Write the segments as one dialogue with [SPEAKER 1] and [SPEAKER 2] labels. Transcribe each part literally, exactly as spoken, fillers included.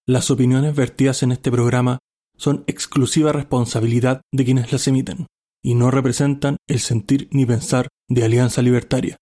[SPEAKER 1] Las opiniones vertidas en este programa son exclusiva responsabilidad de quienes las emiten y no representan el sentir ni pensar de Alianza Libertaria.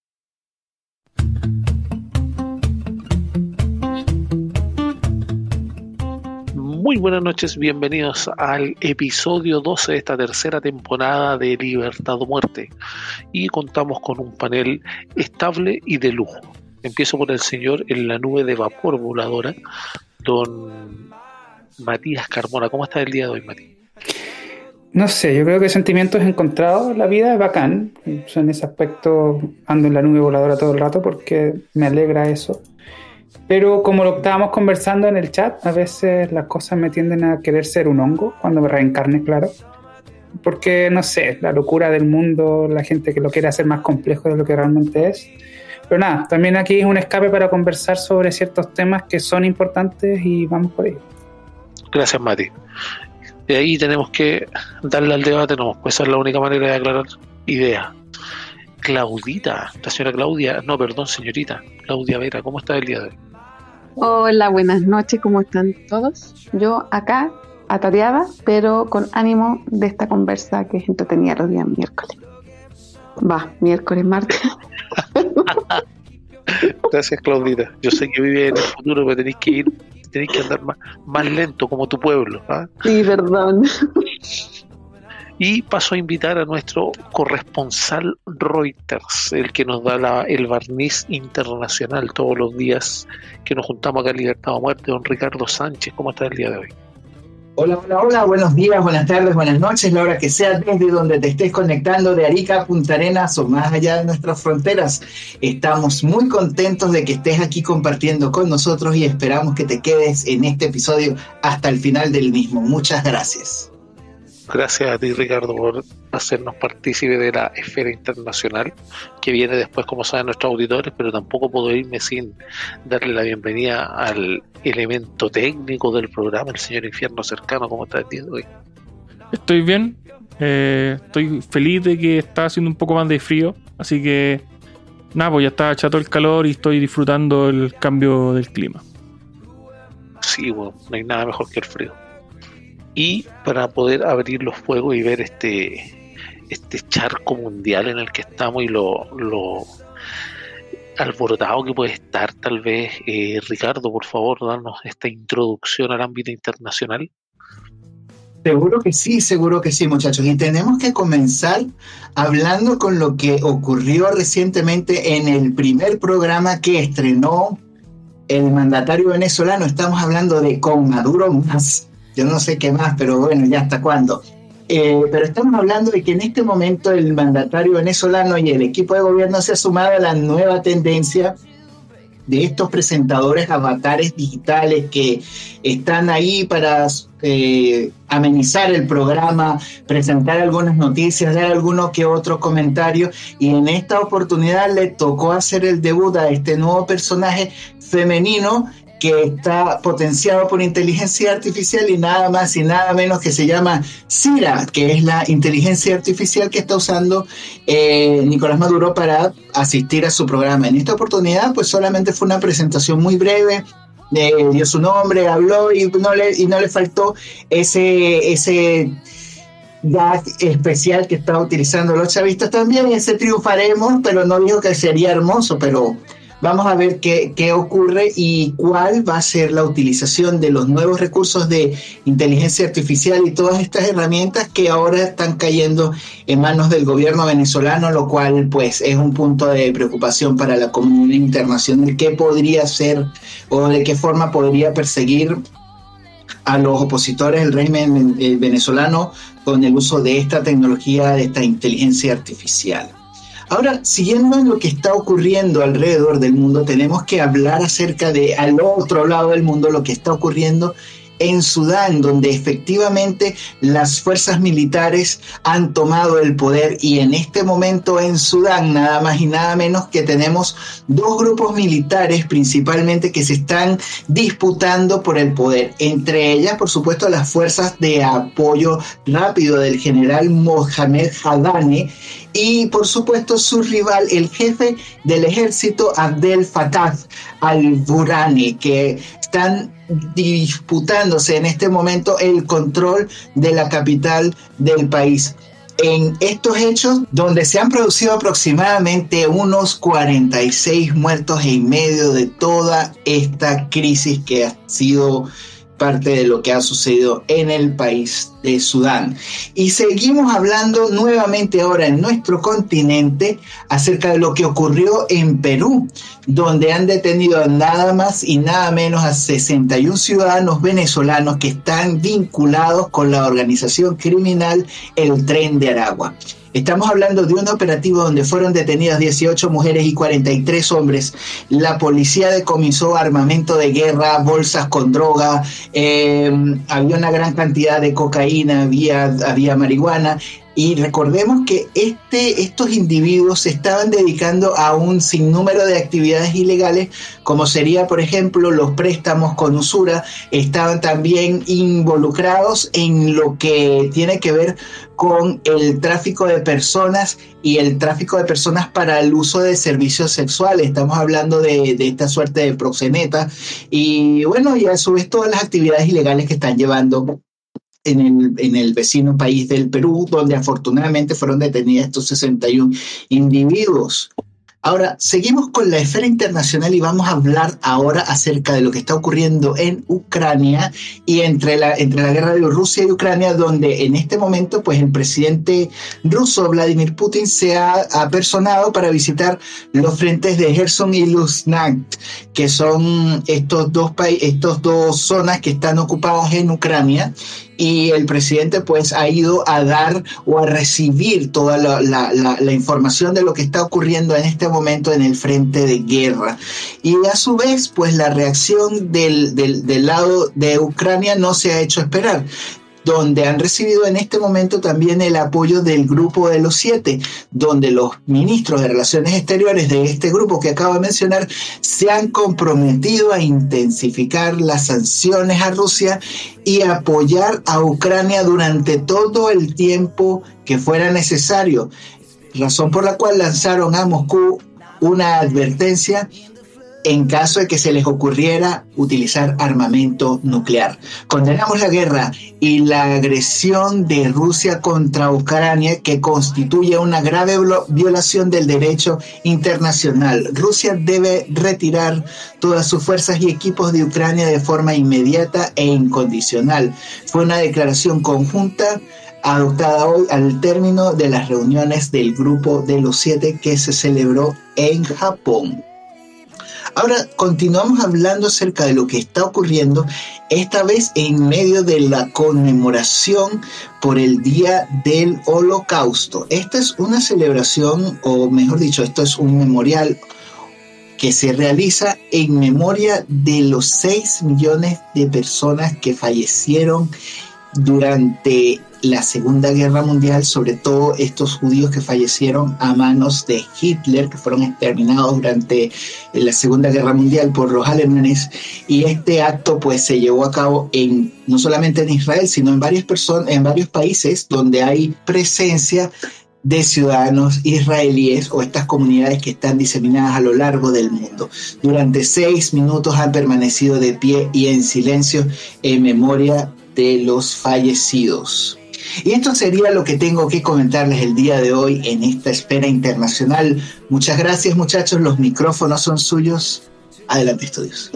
[SPEAKER 2] Muy buenas noches, bienvenidos al episodio doce de esta tercera temporada de Libertad o Muerte, y contamos con un panel estable y de lujo. Empiezo por el señor en la nube de vapor voladora, don Matías Carmona. ¿Cómo está el día de hoy, Matías?
[SPEAKER 3] No sé, yo creo que sentimientos encontrados. La vida es bacán. Yo en ese aspecto ando en la nube voladora todo el rato porque me alegra eso. Pero como lo estábamos conversando en el chat, a veces las cosas me tienden a querer ser un hongo cuando me reencarne, claro. Porque, no sé, la locura del mundo, la gente que lo quiere hacer más complejo de lo que realmente es. Pero nada, también aquí es un escape para conversar sobre ciertos temas que son importantes y vamos por ello.
[SPEAKER 2] Gracias, Mati. De ahí tenemos que darle al debate, no, pues esa es la única manera de aclarar ideas. Claudita, la señora Claudia, no, perdón, señorita Claudia Vera, ¿cómo está el día de hoy?
[SPEAKER 4] Hola, buenas noches, ¿cómo están todos? Yo acá, atareada, pero con ánimo de esta conversa que es entretenida los días miércoles. Va, miércoles, martes.
[SPEAKER 2] Gracias, Claudita. Yo sé que vive en el futuro, pero tenéis que ir, tenéis que andar más, más lento como tu pueblo, ¿ah?
[SPEAKER 4] Sí, perdón.
[SPEAKER 2] Y paso a invitar a nuestro corresponsal Reuters, el que nos da la, el barniz internacional todos los días que nos juntamos acá en Libertad o Muerte, don Ricardo Sánchez. ¿Cómo está el día de hoy?
[SPEAKER 5] Hola, hola, hola, buenos días, buenas tardes, buenas noches, la hora que sea, desde donde te estés conectando, de Arica a Punta Arenas o más allá de nuestras fronteras. Estamos muy contentos de que estés aquí compartiendo con nosotros y esperamos que te quedes en este episodio hasta el final del mismo. Muchas gracias.
[SPEAKER 2] Gracias a ti, Ricardo, por hacernos partícipe de la esfera internacional que viene después, como saben nuestros auditores, pero tampoco puedo irme sin darle la bienvenida al elemento técnico del programa, el señor Infierno Cercano. ¿Cómo está el día de hoy?
[SPEAKER 1] Estoy bien, eh, estoy feliz de que está haciendo un poco más de frío, así que nada, pues ya está chato el calor y estoy disfrutando el cambio del clima.
[SPEAKER 2] Sí, bueno, no hay nada mejor que el frío. Y para poder abrir los fuegos y ver este este charco mundial en el que estamos y lo, lo alborotado que puede estar, tal vez, eh, Ricardo, por favor, darnos esta introducción al ámbito internacional.
[SPEAKER 5] Seguro que sí, seguro que sí, muchachos. Y tenemos que comenzar hablando con lo que ocurrió recientemente en el primer programa que estrenó el mandatario venezolano. Estamos hablando de Con Maduro Más. Yo no sé qué más, pero bueno, ya hasta cuándo. Eh, pero estamos hablando de que en este momento el mandatario venezolano y el equipo de gobierno se ha sumado a la nueva tendencia de estos presentadores avatares digitales que están ahí para eh, amenizar el programa, presentar algunas noticias, dar alguno que otro comentario, y en esta oportunidad le tocó hacer el debut a este nuevo personaje femenino que está potenciado por inteligencia artificial y nada más y nada menos que se llama Cira, que es la inteligencia artificial que está usando eh, Nicolás Maduro para asistir a su programa. En esta oportunidad, pues solamente fue una presentación muy breve, eh, dio su nombre, habló y no le, y no le faltó ese... ese gag especial que estaba utilizando los chavistas también, y ese triunfaremos, pero no dijo que sería hermoso, pero vamos a ver qué, qué ocurre y cuál va a ser la utilización de los nuevos recursos de inteligencia artificial y todas estas herramientas que ahora están cayendo en manos del gobierno venezolano, lo cual pues es un punto de preocupación para la comunidad internacional. ¿Qué podría ser o de qué forma podría perseguir a los opositores del régimen venezolano con el uso de esta tecnología, de esta inteligencia artificial? Ahora, siguiendo en lo que está ocurriendo alrededor del mundo, tenemos que hablar acerca de, al otro lado del mundo, lo que está ocurriendo en Sudán, donde efectivamente las fuerzas militares han tomado el poder, y en este momento en Sudán nada más y nada menos que tenemos dos grupos militares principalmente que se están disputando por el poder, entre ellas por supuesto las fuerzas de apoyo rápido del general Mohamed Hamdani y por supuesto su rival, el jefe del ejército Abdel Fattah al-Burhani, que están disputándose en este momento el control de la capital del país. En estos hechos, donde se han producido aproximadamente unos cuarenta y seis muertos en medio de toda esta crisis que ha sido parte de lo que ha sucedido en el país de Sudán. Y seguimos hablando nuevamente ahora en nuestro continente acerca de lo que ocurrió en Perú, donde han detenido nada más y nada menos a sesenta y uno ciudadanos venezolanos que están vinculados con la organización criminal El Tren de Aragua. Estamos hablando de un operativo donde fueron detenidas dieciocho mujeres y cuarenta y tres hombres. La policía decomisó armamento de guerra, bolsas con droga, eh, había una gran cantidad de cocaína, había, había marihuana. Y recordemos que este, estos individuos se estaban dedicando a un sinnúmero de actividades ilegales, como sería, por ejemplo, los préstamos con usura. Estaban también involucrados en lo que tiene que ver con el tráfico de personas y el tráfico de personas para el uso de servicios sexuales. Estamos hablando de, de esta suerte de proxeneta. Y bueno, y a su vez todas las actividades ilegales que están llevando En el, en el vecino país del Perú, donde afortunadamente fueron detenidos estos sesenta y uno individuos. Ahora, seguimos con la esfera internacional y vamos a hablar ahora acerca de lo que está ocurriendo en Ucrania y entre la, entre la guerra de Rusia y Ucrania, donde en este momento pues el presidente ruso Vladimir Putin se ha apersonado para visitar los frentes de Gerson y Luhansk, que son estos dos, pa- estos dos zonas que están ocupadas en Ucrania. Y el presidente pues ha ido a dar o a recibir toda la, la, la, la información de lo que está ocurriendo en este momento en el frente de guerra. Y a su vez pues la reacción del, del, del lado de Ucrania no se ha hecho esperar, donde han recibido en este momento también el apoyo del Grupo de los Siete, donde los ministros de Relaciones Exteriores de este grupo que acabo de mencionar se han comprometido a intensificar las sanciones a Rusia y apoyar a Ucrania durante todo el tiempo que fuera necesario, razón por la cual lanzaron a Moscú una advertencia en caso de que se les ocurriera utilizar armamento nuclear. Condenamos la guerra y la agresión de Rusia contra Ucrania, que constituye una grave violación del derecho internacional. Rusia debe retirar todas sus fuerzas y equipos de Ucrania de forma inmediata e incondicional. Fue una declaración conjunta adoptada hoy al término de las reuniones del Grupo de los Siete que se celebró en Japón. Ahora continuamos hablando acerca de lo que está ocurriendo, esta vez en medio de la conmemoración por el Día del Holocausto. Esta es una celebración, o mejor dicho, esto es un memorial que se realiza en memoria de los seis millones de personas que fallecieron durante la Segunda Guerra Mundial, sobre todo estos judíos que fallecieron a manos de Hitler, que fueron exterminados durante la Segunda Guerra Mundial por los alemanes. Y este acto pues se llevó a cabo en no solamente en Israel, sino en varias personas, en varios países donde hay presencia de ciudadanos israelíes o estas comunidades que están diseminadas a lo largo del mundo. Durante seis minutos han permanecido de pie y en silencio en memoria de los fallecidos. Y esto sería lo que tengo que comentarles el día de hoy en esta esfera internacional. Muchas gracias, muchachos, los micrófonos son suyos. Adelante, estudios.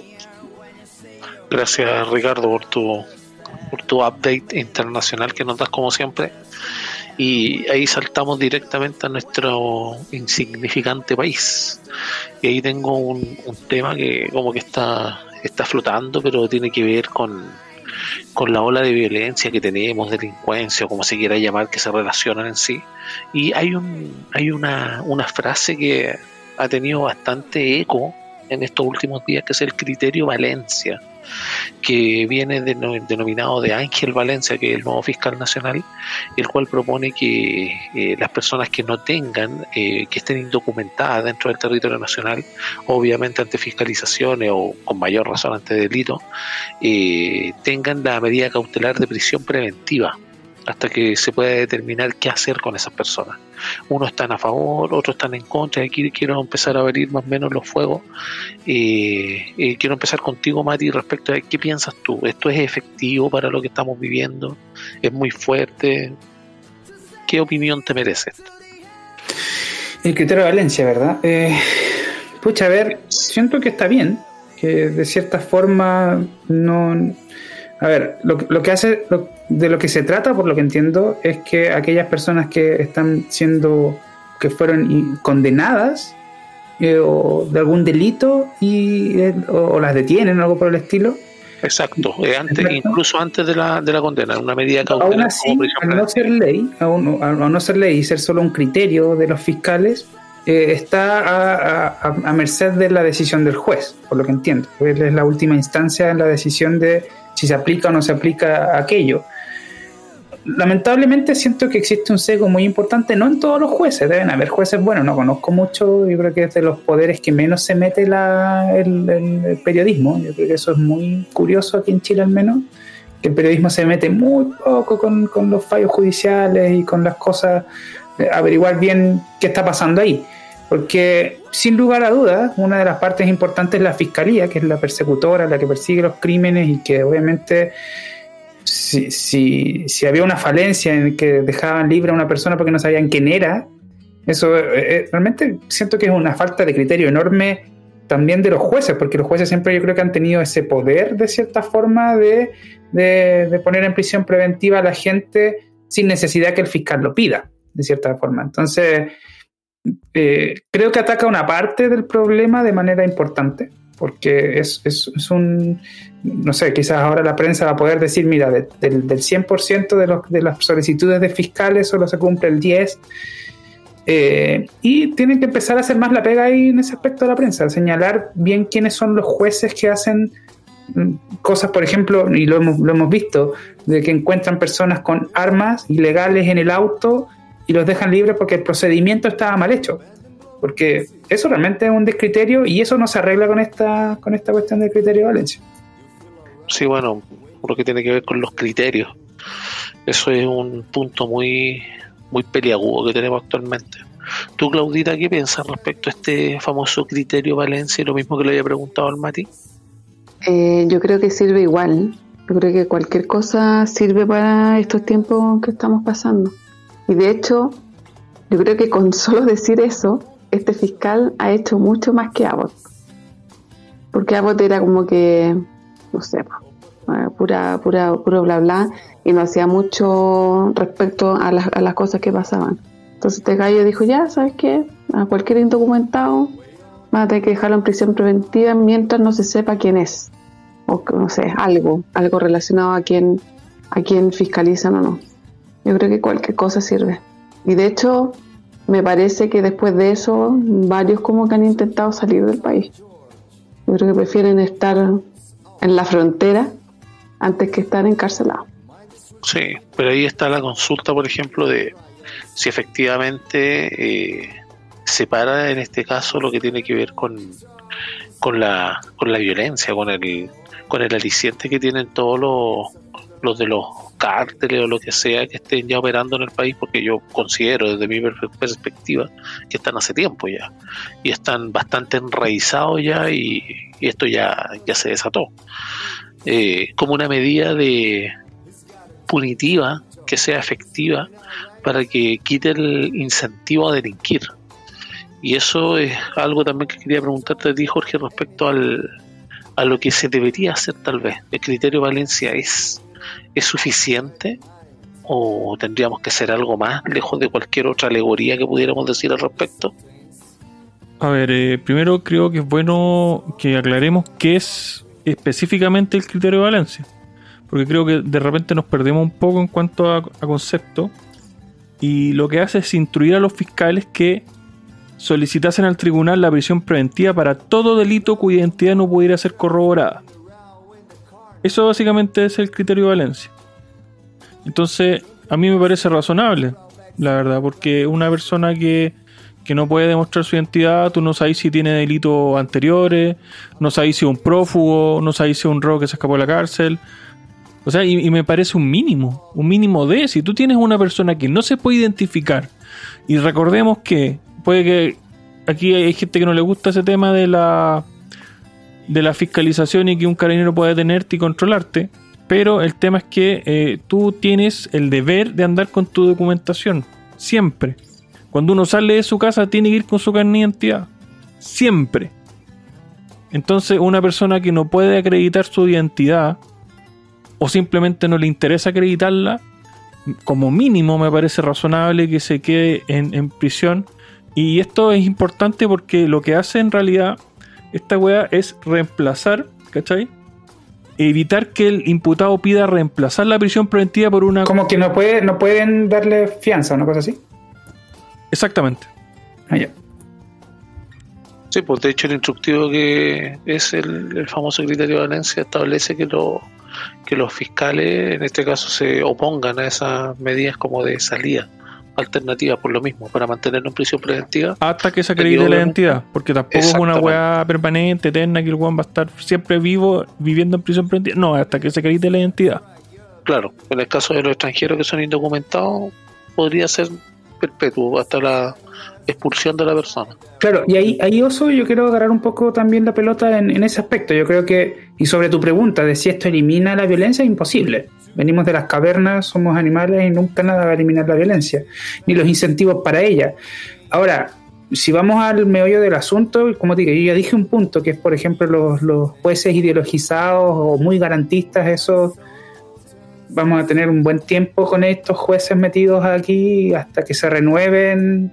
[SPEAKER 2] Gracias, Ricardo, por tu, por tu update internacional que nos das como siempre. Y ahí saltamos directamente a nuestro insignificante país. Y ahí tengo un, un tema que como que está, está flotando, pero tiene que ver con con la ola de violencia que tenemos, delincuencia o como se quiera llamar, que se relacionan en sí. Y hay un hay una, una frase que ha tenido bastante eco en estos últimos días, que es el criterio Valencia, que viene denominado de Ángel Valencia, que es el nuevo fiscal nacional, el cual propone que eh, las personas que no tengan, eh, que estén indocumentadas dentro del territorio nacional, obviamente ante fiscalizaciones o con mayor razón ante delito, eh, tengan la medida cautelar de prisión preventiva. hasta que se pueda determinar qué hacer con esas personas. Unos están a favor, otros están en contra. Aquí quiero empezar a abrir más o menos los fuegos. Eh, eh, quiero empezar contigo, Mati, respecto a qué piensas tú. ¿Esto es efectivo para lo que estamos viviendo? ¿Es muy fuerte? ¿Qué opinión te merece esto?
[SPEAKER 3] El criterio de Valencia, ¿verdad? Eh, pucha, a ver, siento que está bien, que de cierta forma no... A ver, lo, lo que hace, lo, de lo que se trata, por lo que entiendo, es que aquellas personas que están siendo, que fueron condenadas eh, o de algún delito y eh, o, o las detienen, algo por el estilo.
[SPEAKER 2] Exacto, eh, antes, Exacto. incluso antes de la, de la condena, una medida cautelar.
[SPEAKER 3] Aún así, al no ser ley, aún, al no ser ley y ser solo un criterio de los fiscales, eh, está a, a, a merced de la decisión del juez, por lo que entiendo. Él es la última instancia en la decisión de si se aplica o no se aplica aquello. Lamentablemente siento que existe un sesgo muy importante, no en todos los jueces, deben haber jueces buenos, no conozco mucho, yo creo que es de los poderes que menos se mete la, el, el, el periodismo. Yo creo que eso es muy curioso aquí en Chile al menos, que el periodismo se mete muy poco con, con los fallos judiciales y con las cosas, eh, averiguar bien qué está pasando ahí. Porque, sin lugar a dudas, una de las partes importantes es la fiscalía, que es la persecutora, la que persigue los crímenes y que obviamente si, si, si había una falencia en que dejaban libre a una persona porque no sabían quién era, eso eh, realmente siento que es una falta de criterio enorme también de los jueces, porque los jueces siempre yo creo que han tenido ese poder de cierta forma de, de, de poner en prisión preventiva a la gente sin necesidad que el fiscal lo pida, de cierta forma. Entonces... Eh, creo que ataca una parte del problema de manera importante, porque es, es, es un, no sé, quizás ahora la prensa va a poder decir, mira, de, del, del cien por ciento de, los, de las solicitudes de fiscales solo se cumple el diez por ciento, eh, y tienen que empezar a hacer más la pega ahí en ese aspecto de la prensa, señalar bien quiénes son los jueces que hacen cosas, por ejemplo, y lo hemos, lo hemos visto, de que encuentran personas con armas ilegales en el auto y los dejan libres porque el procedimiento estaba mal hecho, porque eso realmente es un descriterio y eso no se arregla con esta con esta cuestión del criterio de Valencia.
[SPEAKER 2] Sí, bueno, lo que tiene que ver con los criterios, eso es un punto muy muy peliagudo que tenemos actualmente. Tú, Claudita, ¿qué piensas respecto a este famoso criterio Valencia y lo mismo que le había preguntado al Mati?
[SPEAKER 4] Eh, yo creo que sirve igual, yo creo que cualquier cosa sirve para estos tiempos que estamos pasando. Y de hecho, yo creo que con solo decir eso, este fiscal ha hecho mucho más que Abbott. Porque Abbott era como que, no sé, pura, pura, puro bla bla, y no hacía mucho respecto a las, a las cosas que pasaban. Entonces este gallo dijo, ya, ¿sabes qué? A cualquier indocumentado van a tener que dejarlo en prisión preventiva mientras no se sepa quién es. O no sé, algo, algo relacionado a quién, a quién fiscalizan o no. Yo creo que cualquier cosa sirve. Y de hecho, me parece que después de eso, varios como que han intentado salir del país. Yo creo que prefieren estar en la frontera antes que estar encarcelados.
[SPEAKER 2] Sí, pero ahí está la consulta, por ejemplo, de si efectivamente eh, separa en este caso lo que tiene que ver con, con, la, con la violencia, con el, con el aliciente que tienen todos los, los de los cárteles o lo que sea que estén ya operando en el país, porque yo considero desde mi perspectiva que están hace tiempo ya y están bastante enraizados ya y, y esto ya, ya se desató eh, como una medida de punitiva que sea efectiva para que quite el incentivo a delinquir. Y eso es algo también que quería preguntarte a ti, Jorge, respecto al, a lo que se debería hacer tal vez. ¿El criterio Valencia es ¿Es suficiente o tendríamos que hacer algo más lejos de cualquier otra alegoría que pudiéramos decir al respecto?
[SPEAKER 1] A ver, eh, primero creo que es bueno que aclaremos qué es específicamente el criterio de Valencia, porque creo que de repente nos perdemos un poco en cuanto a, a concepto, y lo que hace es instruir a los fiscales que solicitasen al tribunal la prisión preventiva para todo delito cuya identidad no pudiera ser corroborada. Eso básicamente es el criterio de Valencia. Entonces, a mí me parece razonable, la verdad, porque una persona que, que no puede demostrar su identidad, tú no sabes si tiene delitos anteriores, no sabes si es un prófugo, no sabes si es un robo que se escapó de la cárcel. O sea, y, y me parece un mínimo, un mínimo de, si tú tienes una persona que no se puede identificar, y recordemos que puede que aquí hay gente que no le gusta ese tema de la de la fiscalización y que un carabinero pueda detenerte y controlarte, pero el tema es que eh, tú tienes el deber de andar con tu documentación, siempre. Cuando uno sale de su casa tiene que ir con su carnet de identidad, siempre. Entonces una persona que no puede acreditar su identidad o simplemente no le interesa acreditarla, como mínimo me parece razonable que se quede en, en prisión. Y esto es importante porque lo que hace en realidad esta weá es reemplazar, ¿cachai? Evitar que el imputado pida reemplazar la prisión preventiva por una...
[SPEAKER 3] Como que no puede, no pueden darle fianza, una cosa así.
[SPEAKER 1] Exactamente.
[SPEAKER 3] Ah, ya.
[SPEAKER 2] Sí, pues de hecho el instructivo que es el, el famoso criterio de Valencia establece que, lo, que los fiscales en este caso se opongan a esas medidas como de salida alternativa por lo mismo, para mantenerlo en prisión preventiva.
[SPEAKER 1] Hasta que se acredite la identidad, porque tampoco es una weá permanente, eterna, que el weón va a estar siempre vivo, viviendo en prisión preventiva. No, hasta que se acredite la identidad.
[SPEAKER 2] Claro, en el caso de los extranjeros que son indocumentados, podría ser perpetuo hasta la expulsión de la persona.
[SPEAKER 3] Claro, y ahí, ahí Oso, yo quiero agarrar un poco también la pelota en, en ese aspecto. Yo creo que, y sobre tu pregunta de si esto elimina la violencia, es imposible. Venimos de las cavernas, somos animales y nunca nada va a eliminar la violencia, ni los incentivos para ella. Ahora, si vamos al meollo del asunto, como te digo, yo ya dije un punto, que es por ejemplo los, los jueces ideologizados o muy garantistas, eso vamos a tener un buen tiempo con estos jueces metidos aquí hasta que se renueven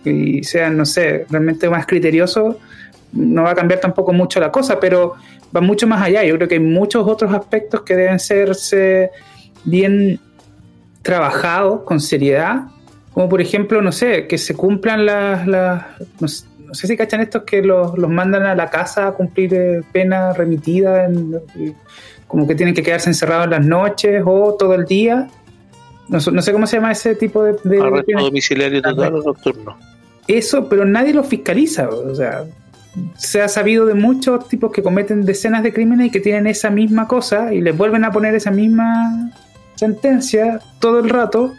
[SPEAKER 3] y sean, no sé, realmente más criteriosos. No va a cambiar tampoco mucho la cosa, pero va mucho más allá. Yo creo que hay muchos otros aspectos que deben serse bien trabajados con seriedad, como por ejemplo, no sé, que se cumplan las, las no, sé, no sé si cachan estos que los, los mandan a la casa a cumplir eh, pena remitida, en, como que tienen que quedarse encerrados en las noches o todo el día. No, no sé cómo se llama ese tipo de... de
[SPEAKER 2] arresto domiciliario total o nocturno.
[SPEAKER 3] Eso, pero nadie lo fiscaliza, o sea... Se ha sabido de muchos tipos que cometen decenas de crímenes y que tienen esa misma cosa y les vuelven a poner esa misma sentencia todo el rato,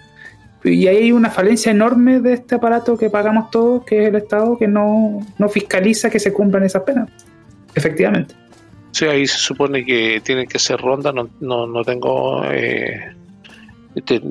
[SPEAKER 3] y ahí hay una falencia enorme de este aparato que pagamos todos, que es el Estado, que no, no fiscaliza que se cumplan esas penas, efectivamente.
[SPEAKER 2] Sí, ahí se supone que tienen que ser rondas, no, no, no tengo eh, este,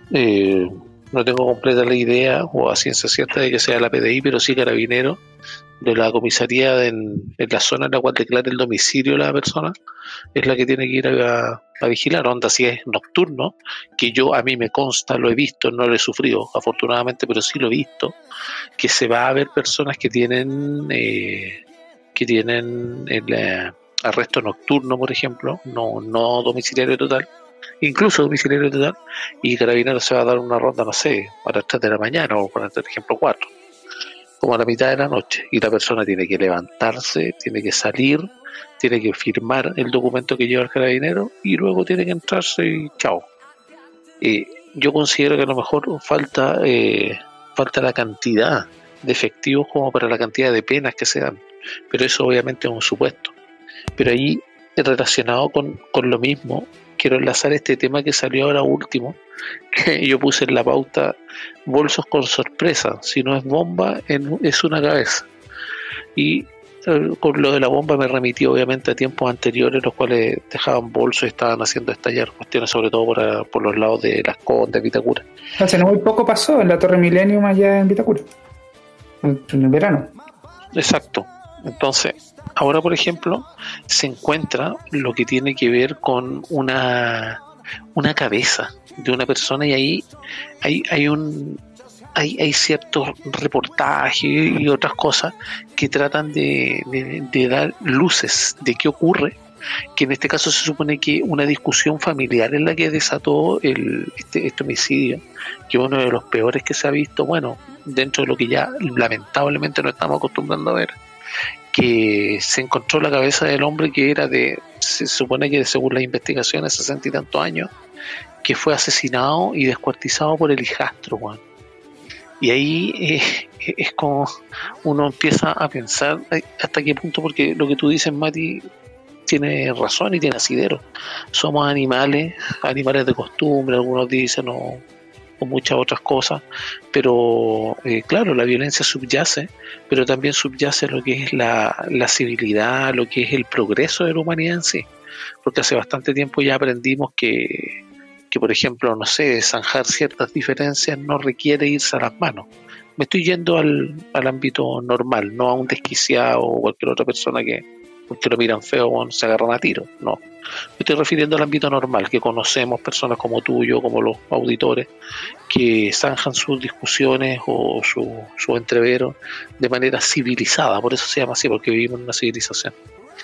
[SPEAKER 2] eh, no tengo completa la idea o a ciencia cierta de que sea la P D I, pero sí Carabinero de la comisaría de en, en la zona en la cual declara el domicilio de la persona, es la que tiene que ir a, a vigilar. Onda, si es nocturno, que yo a mí me consta, lo he visto, no lo he sufrido afortunadamente, pero sí lo he visto, que se va a ver personas que tienen eh, que tienen el eh, arresto nocturno, por ejemplo, no, no domiciliario total, incluso domiciliario total, y Carabinero se va a dar una ronda, no sé, a las tres de la mañana o por ejemplo cuatro, como a la mitad de la noche, y la persona tiene que levantarse, tiene que salir, tiene que firmar el documento que lleva el carabinero y luego tiene que entrarse y chao. Eh, yo considero que a lo mejor falta eh, falta la cantidad de efectivos como para la cantidad de penas que se dan, pero eso obviamente es un supuesto. Pero ahí, relacionado con, con lo mismo, quiero enlazar este tema que salió ahora último, que yo puse en la pauta: bolsos con sorpresa, si no es bomba, en, es una cabeza. Y eh, con lo de la bomba me remití obviamente a tiempos anteriores, los cuales dejaban bolsos y estaban haciendo estallar cuestiones, sobre todo por, por los lados de Las Condes, Vitacura.
[SPEAKER 3] Hace no muy poco pasó en la Torre Millennium allá en Vitacura, en el verano.
[SPEAKER 2] Exacto. Entonces, ahora por ejemplo, se encuentra lo que tiene que ver con una, una cabeza de una persona, y ahí hay, hay un hay, hay ciertos reportajes y otras cosas que tratan de, de, de dar luces de qué ocurre, que en este caso se supone que una discusión familiar es la que desató el, este, este homicidio, que es uno de los peores que se ha visto, bueno, dentro de lo que ya lamentablemente no estamos acostumbrando a ver, que se encontró la cabeza del hombre que era de, se supone que según las investigaciones, sesenta y tantos años, que fue asesinado y descuartizado por el hijastro, Juan. Y ahí eh, es como uno empieza a pensar hasta qué punto, porque lo que tú dices, Mati, tiene razón y tiene asidero. Somos animales, animales de costumbre, algunos dicen, o, o muchas otras cosas, pero eh, claro, la violencia subyace, pero también subyace lo que es la, la civilidad, lo que es el progreso de la humanidad en sí, porque hace bastante tiempo ya aprendimos que, que por ejemplo, no sé, zanjar ciertas diferencias no requiere irse a las manos. Me estoy yendo al, al ámbito normal, no a un desquiciado o cualquier otra persona que, porque lo miran feo, bueno, se agarran a tiro. No, me estoy refiriendo al ámbito normal, que conocemos personas como tú y yo, como los auditores, que zanjan sus discusiones o sus su entreveros de manera civilizada, por eso se llama así, porque vivimos en una civilización.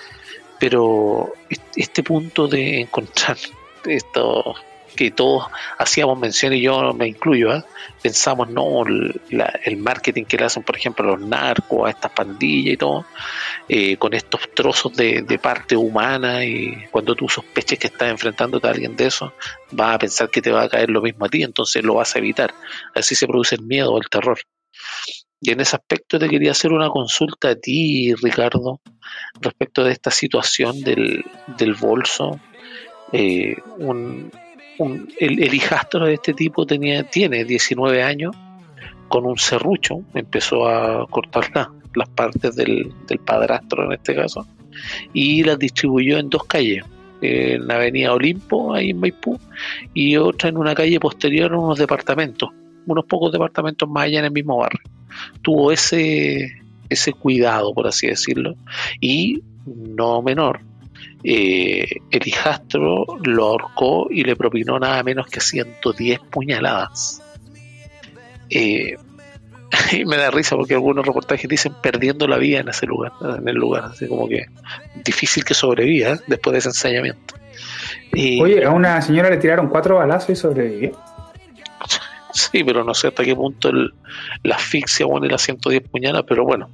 [SPEAKER 2] Pero este punto de encontrar esto que todos hacíamos mención, y yo me incluyo, ¿eh? Pensamos, no, la, el marketing que le hacen, por ejemplo, a los narcos, a estas pandillas y todo, eh, con estos trozos de, de parte humana, y cuando tú sospeches que estás enfrentándote a alguien de eso, vas a pensar que te va a caer lo mismo a ti, entonces lo vas a evitar. Así se produce el miedo o el terror. Y en ese aspecto te quería hacer una consulta a ti, Ricardo, respecto de esta situación del, del bolso. Eh, un Un, el, el hijastro de este tipo tenía, tiene diecinueve años, con un serrucho, empezó a cortar la, las partes del, del padrastro en este caso, y las distribuyó en dos calles, eh, en la avenida Olimpo, ahí en Maipú, y otra en una calle posterior, en unos departamentos, unos pocos departamentos más allá en el mismo barrio. Tuvo ese, ese cuidado, por así decirlo, y no menor, Eh, el hijastro lo ahorcó y le propinó nada menos que ciento diez puñaladas. Eh, y me da risa porque algunos reportajes dicen perdiendo la vida en ese lugar, en el lugar, así como que difícil que sobreviva, ¿eh? Después de ese ensañamiento. Eh,
[SPEAKER 3] Oye, a una señora le tiraron cuatro balazos y sobrevivió.
[SPEAKER 2] Sí, pero no sé hasta qué punto el, la asfixia pone las ciento diez puñaladas, pero bueno.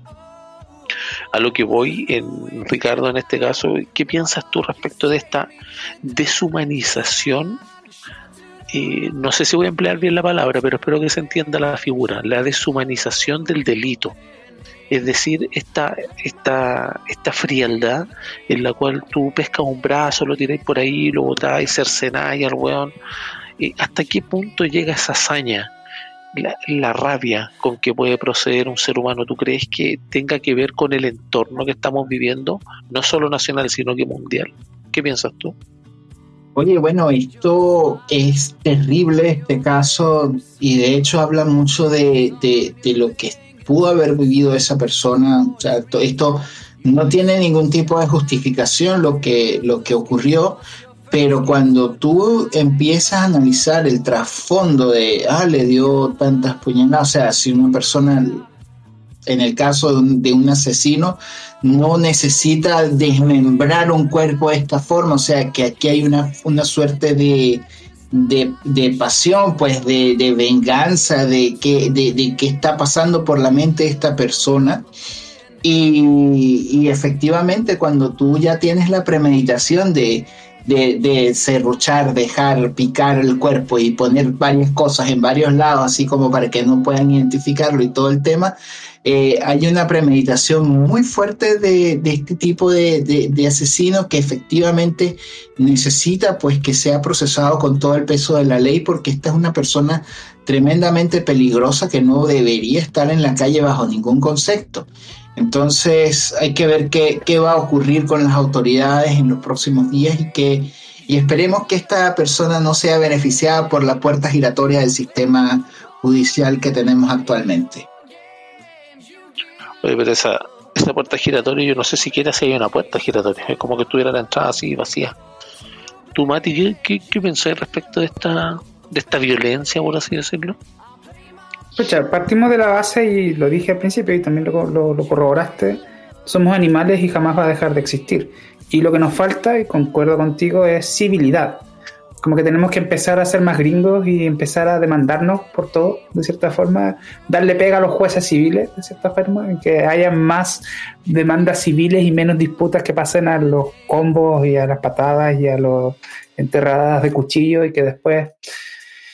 [SPEAKER 2] A lo que voy, en Ricardo, en este caso, ¿qué piensas tú respecto de esta deshumanización? Eh, no sé si voy a emplear bien la palabra, pero espero que se entienda la figura, la deshumanización del delito. Es decir, esta, esta, esta frialdad en la cual tú pescas un brazo, lo tiráis por ahí, lo botáis, cercenáis al weón. Eh, ¿Hasta qué punto llega esa hazaña? La, la rabia con que puede proceder un ser humano, ¿tú crees que tenga que ver con el entorno que estamos viviendo, no solo nacional, sino que mundial? ¿Qué piensas tú?
[SPEAKER 5] Oye, bueno, esto es terrible, este caso, y de hecho habla mucho de, de, de lo que pudo haber vivido esa persona. O sea, esto, esto no tiene ningún tipo de justificación lo que, lo que ocurrió. Pero cuando tú empiezas a analizar el trasfondo de, ah, le dio tantas puñaladas, o sea, si una persona, en el caso de un, de un asesino, no necesita desmembrar un cuerpo de esta forma, o sea, que aquí hay una, una suerte de, de, de pasión, pues, de, de venganza, de qué de, de qué está pasando por la mente de esta persona. Y, y efectivamente, cuando tú ya tienes la premeditación de De, de serruchar, dejar picar el cuerpo y poner varias cosas en varios lados, así como para que no puedan identificarlo y todo el tema, eh, hay una premeditación muy fuerte de, de este tipo de, de, de asesino que efectivamente necesita pues que sea procesado con todo el peso de la ley, porque esta es una persona tremendamente peligrosa que no debería estar en la calle bajo ningún concepto. Entonces hay que ver qué, qué va a ocurrir con las autoridades en los próximos días y, que, y esperemos que esta persona no sea beneficiada por la puerta giratoria del sistema judicial que tenemos actualmente.
[SPEAKER 2] Oye, pero esa, esa puerta giratoria, yo no sé siquiera si hay una puerta giratoria, es como que estuviera la entrada así vacía. Tú, Mati, ¿qué, qué, qué pensás respecto de esta, de esta violencia, por así decirlo?
[SPEAKER 3] Pucha, partimos de la base, y lo dije al principio y también lo, lo, lo corroboraste, somos animales y jamás va a dejar de existir. Y lo que nos falta, y concuerdo contigo, es civilidad. Como que tenemos que empezar a ser más gringos y empezar a demandarnos por todo, de cierta forma, darle pega a los jueces civiles, de cierta forma, que haya más demandas civiles y menos disputas que pasen a los combos y a las patadas y a las enterradas de cuchillo, y que después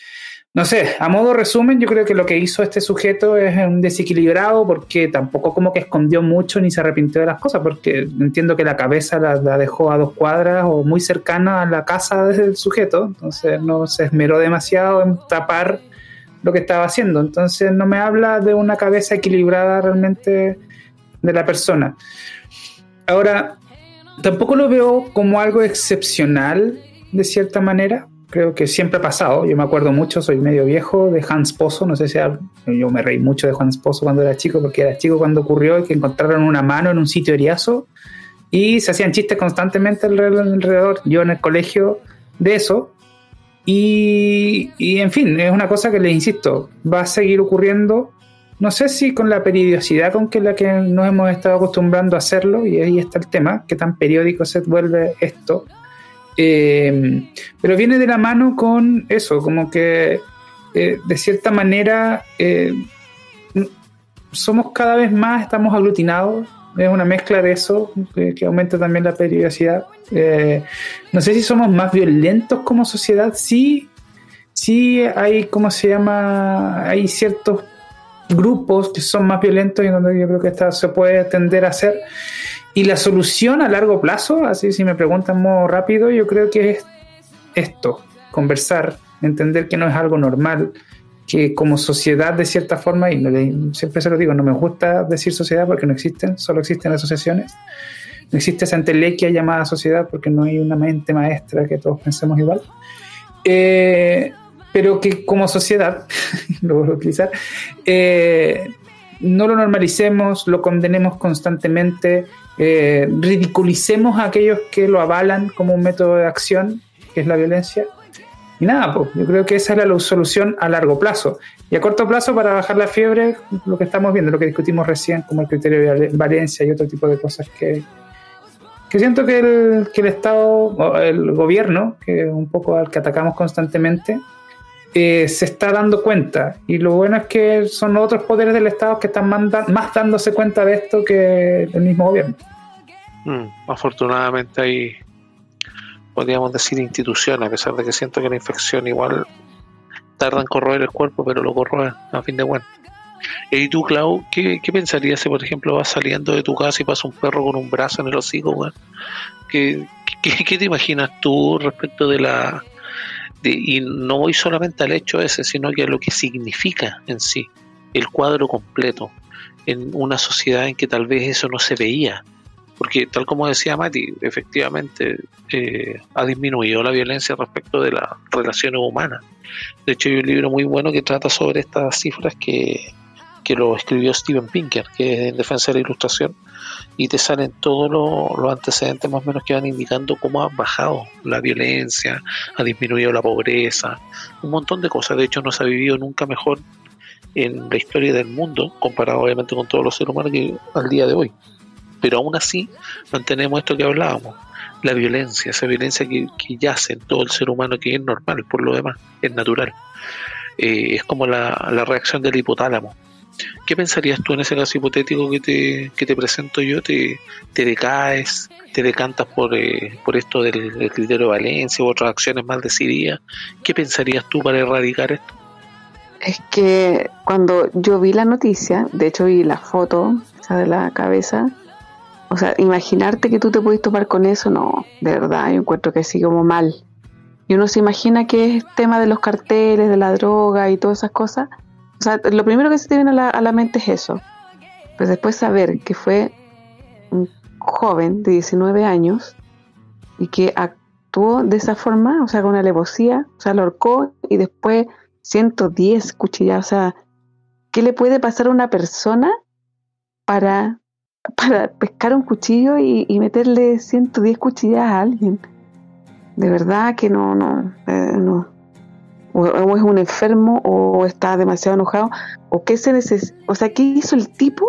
[SPEAKER 3] No sé, a modo resumen, yo creo que lo que hizo este sujeto es un desequilibrado porque tampoco como que escondió mucho ni se arrepintió de las cosas, porque entiendo que la cabeza la, la dejó a dos cuadras o muy cercana a la casa del sujeto, entonces no se esmeró demasiado en tapar lo que estaba haciendo, entonces no me habla de una cabeza equilibrada realmente de la persona. Ahora, tampoco lo veo como algo excepcional de cierta manera. Creo que siempre ha pasado. Yo me acuerdo mucho, soy medio viejo, de Hans Pozo. No sé si ha, yo me reí mucho de Hans Pozo cuando era chico, porque era chico cuando ocurrió y que encontraron una mano en un sitio eriazo y se hacían chistes constantemente alrededor. Yo en el colegio de eso. Y, y en fin, es una cosa que les insisto, va a seguir ocurriendo. No sé si con la periodicidad con que la que nos hemos estado acostumbrando a hacerlo, y ahí está el tema, qué tan periódico se vuelve esto. Eh, pero viene de la mano con eso, como que eh, de cierta manera eh, somos cada vez más, estamos aglutinados, es una mezcla de eso que, que aumenta también la periodicidad. Eh, no sé si somos más violentos como sociedad, sí, sí hay, ¿cómo se llama? Hay ciertos grupos que son más violentos y donde yo creo que esta se puede tender a hacer. Y la solución a largo plazo, así si me preguntan modo rápido, yo creo que es esto, conversar, entender que no es algo normal, que como sociedad de cierta forma, y no le, siempre se lo digo, no me gusta decir sociedad porque no existen, solo existen asociaciones, no existe esa entelequia llamada sociedad porque no hay una mente maestra que todos pensemos igual, eh, pero que como sociedad, lo voy a utilizar, eh, no lo normalicemos, lo condenemos constantemente, eh, ridiculicemos a aquellos que lo avalan como un método de acción, que es la violencia. Y nada, pues yo creo que esa es la solución a largo plazo. Y a corto plazo, para bajar la fiebre, lo que estamos viendo, lo que discutimos recién, como el criterio de Valencia y otro tipo de cosas que, que siento que el, que el Estado, el gobierno, que es un poco al que atacamos constantemente, Eh, se está dando cuenta, y lo bueno es que son otros poderes del Estado que están manda- más dándose cuenta de esto que el mismo gobierno.
[SPEAKER 2] Mm, afortunadamente hay, podríamos decir, instituciones, a pesar de que siento que la infección igual tarda en corroer el cuerpo, pero lo corroe a fin de cuentas. ¿Y tú, Clau, qué, qué pensarías si, por ejemplo, vas saliendo de tu casa y pasa un perro con un brazo en el hocico, güey? ¿Qué, qué, qué te imaginas tú respecto de la... De, y no voy solamente al hecho ese, sino que a lo que significa en sí, el cuadro completo, en una sociedad en que tal vez eso no se veía? Porque tal como decía Mati, efectivamente eh, ha disminuido la violencia respecto de las relaciones humanas. De hecho hay un libro muy bueno que trata sobre estas cifras que, que lo escribió Steven Pinker, que es en Defensa de la Ilustración, y te salen todos los lo antecedentes más o menos que van indicando cómo ha bajado la violencia, ha disminuido la pobreza, un montón de cosas. De hecho no se ha vivido nunca mejor en la historia del mundo, comparado obviamente con todos los seres humanos que al día de hoy. Pero aún así mantenemos esto que hablábamos, la violencia, esa violencia que, que yace en todo el ser humano, que es normal, por lo demás, es natural. Eh, es como la, la reacción del hipotálamo. ¿Qué pensarías tú en ese caso hipotético que te, que te presento yo? ¿Te, te decaes, te decantas por, eh, por esto del, del criterio de Valencia u otras acciones mal decididas? ¿Qué pensarías tú para erradicar esto?
[SPEAKER 4] Es que cuando yo vi la noticia, de hecho vi la foto esa de la cabeza, o sea, imaginarte que tú te puedes topar con eso, no, de verdad, yo encuentro que sí como mal. Y uno se imagina que es tema de los carteles, de la droga y todas esas cosas. O sea, lo primero que se te viene a la, a la mente es eso. Pues después saber que fue un joven de diecinueve años y que actuó de esa forma, o sea, con alevosía, o sea, lo ahorcó y después ciento diez cuchilladas. O sea, ¿qué le puede pasar a una persona para, para pescar un cuchillo y, y meterle ciento diez cuchilladas a alguien? De verdad que no, no, eh, no. O, o es un enfermo o está demasiado enojado, o qué se neces- o sea, ¿qué hizo el tipo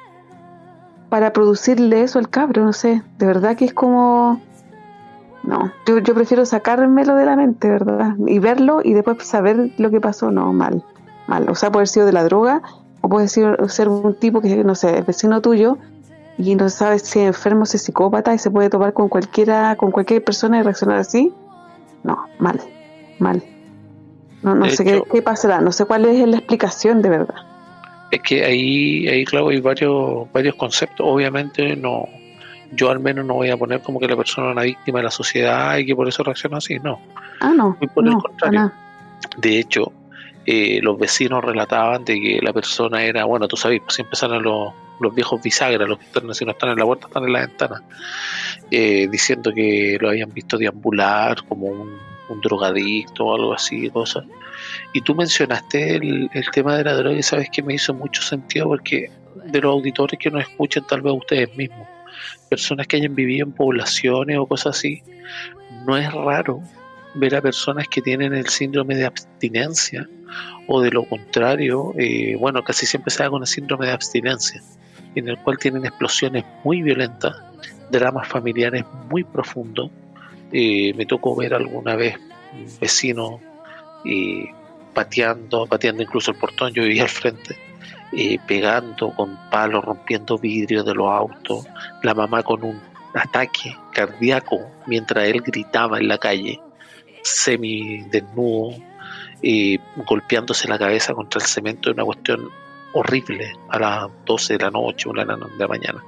[SPEAKER 4] para producirle eso al cabro? No sé, de verdad que es como, no, yo, yo prefiero sacármelo de la mente, ¿verdad? Y verlo y después saber lo que pasó. No, mal, mal, o sea, puede haber sido de la droga o puede ser, ser un tipo que, no sé, es vecino tuyo y no sabes si es enfermo, si es psicópata y se puede topar con cualquiera, con cualquier persona y reaccionar así. No, mal, mal. No, no
[SPEAKER 2] De
[SPEAKER 4] sé
[SPEAKER 2] hecho,
[SPEAKER 4] qué, qué pasará, no sé cuál es la explicación de verdad.
[SPEAKER 2] es que ahí, ahí claro, hay varios, varios conceptos. Obviamente no, yo al menos no voy a poner como que la persona es una víctima de la sociedad y que por eso reacciona así, no.
[SPEAKER 4] Ah, no,
[SPEAKER 2] Muy por el
[SPEAKER 4] no,
[SPEAKER 2] contrario.
[SPEAKER 4] para nada.
[SPEAKER 2] De hecho, eh, los vecinos relataban de que la persona era, bueno, tú sabes, pues siempre salen los, los viejos bisagras, los que están, si no están en la puerta, están en la ventana, eh, diciendo que lo habían visto deambular como un, un drogadicto o algo así, cosas. Y tú mencionaste el, el tema de la droga y sabes que me hizo mucho sentido porque de los auditores que nos escuchan, tal vez ustedes mismos, personas que hayan vivido en poblaciones o cosas así, no es raro ver a personas que tienen el síndrome de abstinencia o de lo contrario, eh, bueno, casi siempre se da con el síndrome de abstinencia, en el cual tienen explosiones muy violentas, dramas familiares muy profundos. Eh, me tocó ver alguna vez un vecino eh, pateando, pateando incluso el portón, yo vivía al frente, eh, pegando con palos, rompiendo vidrios de los autos, la mamá con un ataque cardíaco mientras él gritaba en la calle, semi desnudo, eh, golpeándose la cabeza contra el cemento, de una cuestión horrible a las doce de la noche, una de la mañana.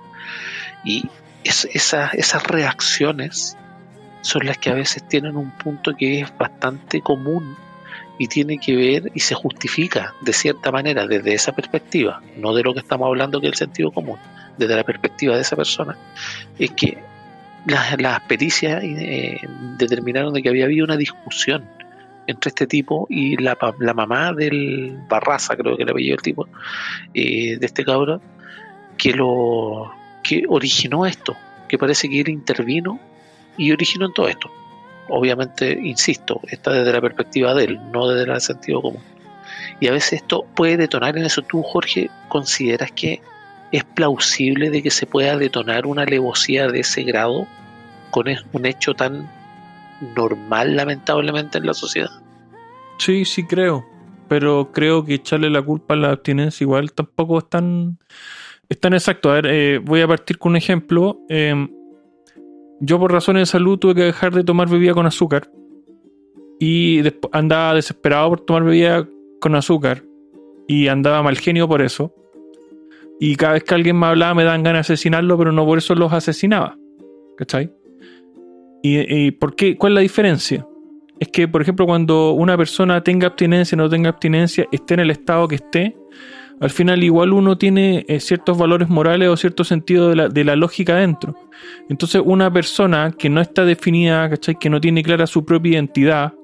[SPEAKER 2] Y es, esa, esas reacciones son las que a veces tienen un punto que es bastante común y tiene que ver y se justifica de cierta manera desde esa perspectiva, no de lo que estamos hablando que es el sentido común, desde la perspectiva de esa persona, es que las, las pericias eh, determinaron de que había habido una discusión entre este tipo y la, la mamá del Barraza, creo que le apellido el tipo, eh, de este cabrón, que lo que originó esto, que parece que él intervino y originó en todo esto. Obviamente, insisto, está desde la perspectiva de él, no desde el sentido común. Y a veces esto puede detonar en eso. ¿Tú, Jorge, consideras que es plausible de que se pueda detonar una alevosía de ese grado con un hecho tan normal, lamentablemente, en la sociedad?
[SPEAKER 1] Sí, sí creo, pero creo que echarle la culpa a la abstinencia igual tampoco es tan, es tan exacto. A ver, eh, voy a partir con un ejemplo. Eh, yo por razones de salud tuve que dejar de tomar bebida con azúcar y después andaba desesperado por tomar bebida con azúcar y andaba mal genio por eso. Y cada vez que alguien me hablaba me daban ganas de asesinarlo, pero no por eso los asesinaba. ¿Cachai? ¿Y, y por qué? ¿Cuál es la diferencia? Es que, por ejemplo, cuando una persona tenga abstinencia o no tenga abstinencia, esté en el estado que esté, al final igual uno tiene eh, ciertos valores morales o cierto sentido de la, de la lógica dentro. Entonces, una persona que no está definida, ¿cachai? Que no tiene clara su propia identidad,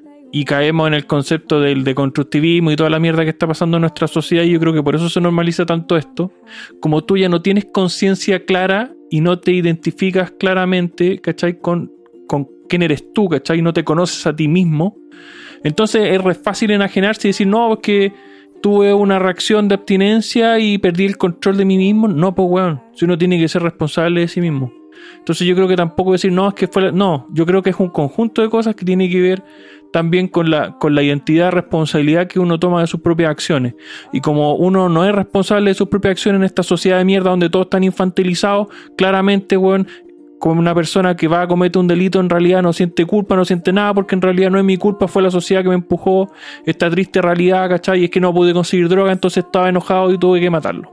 [SPEAKER 1] y caemos en el concepto del deconstructivismo y toda la mierda que está pasando en nuestra sociedad, y yo creo que por eso se normaliza tanto esto. Como tú ya no tienes conciencia clara y no te identificas claramente, ¿cachai? Con, con quién eres tú, ¿cachai? No te conoces a ti mismo. Entonces es re fácil enajenarse y decir, no, es que tuve una reacción de abstinencia y perdí el control de mí mismo. No, pues weón, si uno tiene que ser responsable de sí mismo. Entonces yo creo que tampoco decir, no, es que fue la... No, yo creo que es un conjunto de cosas que tiene que ver también con la, con la identidad, responsabilidad que uno toma de sus propias acciones. Y como uno no es responsable de sus propias acciones en esta sociedad de mierda donde todos están infantilizados, claramente, weón, como una persona que va a cometer un delito en realidad no siente culpa, no siente nada, porque en realidad no es mi culpa, fue la sociedad que me empujó esta triste realidad, ¿cachai? Y es que no pude conseguir droga, entonces estaba enojado y tuve que matarlo.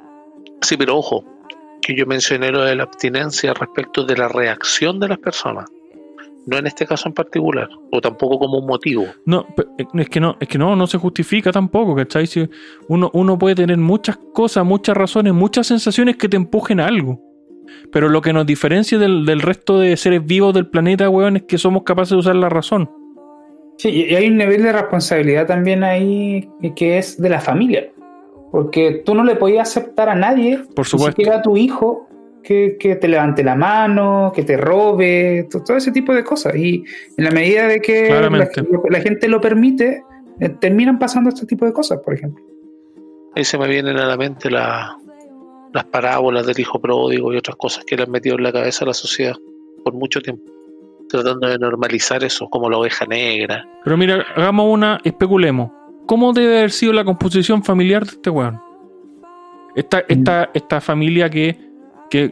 [SPEAKER 2] Sí, pero ojo, que yo mencioné lo de la abstinencia respecto de la reacción de las personas, no en este caso en particular, o tampoco como un motivo.
[SPEAKER 1] No, es que no, es que no, no se justifica tampoco, ¿cachai? Si uno, uno puede tener muchas cosas, muchas razones, muchas sensaciones que te empujen a algo. Pero lo que nos diferencia del, del resto de seres vivos del planeta, weón, es que somos capaces de usar la razón.
[SPEAKER 3] Sí, y hay un nivel de responsabilidad también ahí que es de la familia. Porque tú no le podías aceptar a nadie,
[SPEAKER 1] por supuesto,
[SPEAKER 3] ni siquiera a tu hijo, que, que te levante la mano, que te robe, todo, todo ese tipo de cosas. Y en la medida de que la, la gente lo permite, eh, terminan pasando este tipo de cosas, por ejemplo.
[SPEAKER 2] Ahí se me vienen a la mente la, las parábolas del hijo pródigo y otras cosas que le han metido en la cabeza a la sociedad por mucho tiempo, tratando de normalizar eso, como la oveja negra.
[SPEAKER 1] Pero mira, hagamos una, especulemos. ¿Cómo debe haber sido la composición familiar de este weón? Esta, esta, esta familia que, que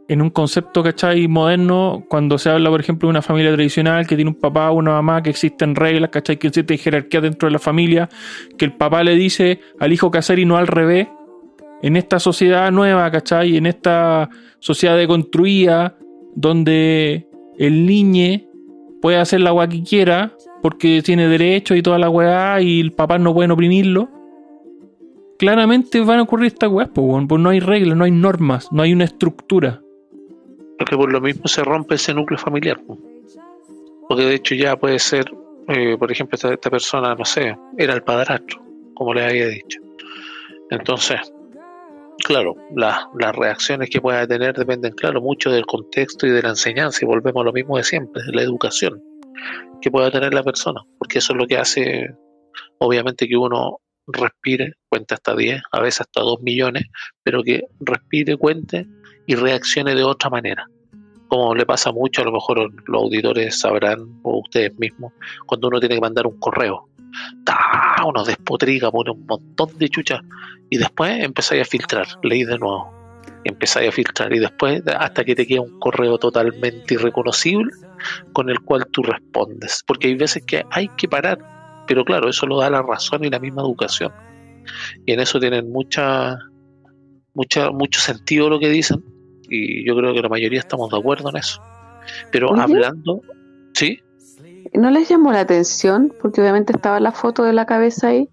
[SPEAKER 1] en un concepto, ¿cachai? Moderno, cuando se habla, por ejemplo, de una familia tradicional que tiene un papá o una mamá, que existen reglas, ¿cachai? Que existe jerarquía dentro de la familia, que el papá le dice al hijo qué hacer y no al revés. En esta sociedad nueva, ¿cachai? En esta sociedad deconstruida, donde el niño puede hacer la weá que quiera porque tiene derecho y toda la weá y el papá no pueden oprimirlo, claramente van a ocurrir estas weas, pues, pues no hay reglas, no hay normas, no hay una estructura.
[SPEAKER 2] Porque por lo mismo se rompe ese núcleo familiar. Porque de hecho ya puede ser, eh, por ejemplo, esta, esta persona, no sé, era el padrastro, como les había dicho. Entonces, claro, la, las reacciones que pueda tener dependen, claro, mucho del contexto y de la enseñanza, y volvemos a lo mismo de siempre, de la educación que pueda tener la persona, porque eso es lo que hace, obviamente, que uno respire, cuente hasta diez, a veces hasta dos millones, pero que respire, cuente y reaccione de otra manera. Como le pasa mucho, a lo mejor los auditores sabrán, o ustedes mismos, cuando uno tiene que mandar un correo, ¡tá! Uno despotrica, pone un montón de chuchas y después empezáis a filtrar, leí de nuevo, empezáis a filtrar y después hasta que te queda un correo totalmente irreconocible con el cual tú respondes, porque hay veces que hay que parar, pero claro, eso lo da la razón y la misma educación, y en eso tienen mucha, mucha, mucho sentido lo que dicen, y yo creo que la mayoría estamos de acuerdo en eso. Pero Oye, hablando, ¿sí?
[SPEAKER 4] ¿No les llamó la atención? Porque obviamente estaba la foto de la cabeza ahí,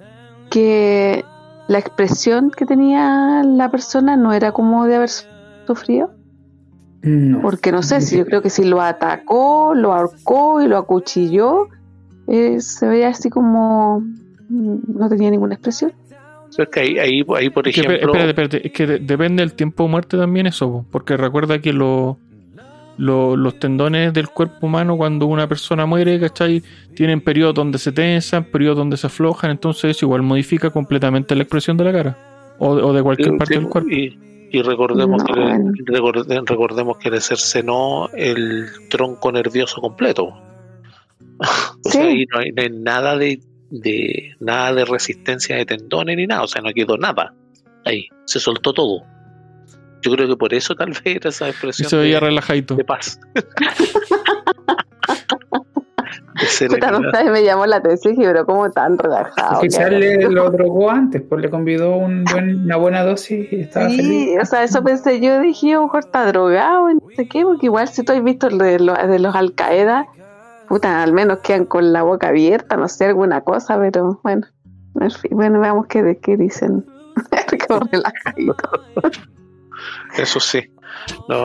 [SPEAKER 4] que la expresión que tenía la persona no era como de haber sufrido. No. Porque no sé, si yo creo que si lo atacó, lo ahorcó y lo acuchilló, eh, se veía así como no tenía ninguna expresión.
[SPEAKER 2] Es que ahí, ahí, ahí por
[SPEAKER 1] es que,
[SPEAKER 2] ejemplo...
[SPEAKER 1] Espérate, espérate, es que de, depende del tiempo de muerte también eso, porque recuerda que lo, lo, los tendones del cuerpo humano cuando una persona muere, ¿cachai? Tienen periodos donde se tensan, periodos donde se aflojan, entonces eso igual modifica completamente la expresión de la cara o, o de cualquier sí, parte sí, del cuerpo.
[SPEAKER 2] Y, y recordemos, no, que le, recordemos, recordemos que le cercenó el tronco nervioso completo. O sí. sea, ahí no hay, no hay nada de de nada de resistencia de tendones ni nada, o sea, no quedó nada ahí, se soltó todo. Yo creo que por eso tal vez era esa expresión
[SPEAKER 1] se veía
[SPEAKER 2] de,
[SPEAKER 1] relajadito,
[SPEAKER 2] de paz.
[SPEAKER 4] Puta, no sabes, me llamó la atención, pero como tan relajado.
[SPEAKER 3] Quizás le lo drogó antes, pues le convidó un buen, una buena dosis y estaba
[SPEAKER 4] sí,
[SPEAKER 3] feliz.
[SPEAKER 4] O sea, eso pensé yo, dije, a lo mejor está drogado, no sé qué, porque igual si tú has visto de los, de los Al Qaeda, puta, al menos quedan con la boca abierta, no sé, alguna cosa, pero bueno, en fin, bueno, veamos qué, qué dicen. Como relajadito.
[SPEAKER 2] Eso sí, no,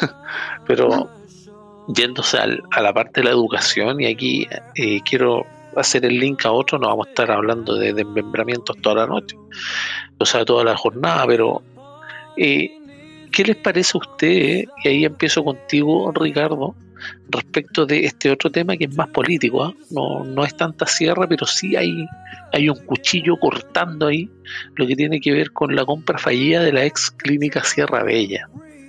[SPEAKER 2] pero yéndose al, a la parte de la educación, y aquí eh, quiero hacer el link a otro, no vamos a estar hablando de desmembramientos toda la noche, o sea, toda la jornada, pero eh, ¿qué les parece a ustedes? Y ahí empiezo contigo, Ricardo, respecto de este otro tema que es más político, ¿eh? no, no es tanta sierra, pero sí hay, hay un cuchillo cortando ahí lo que tiene que ver con la compra fallida de la ex clínica Sierra Bella,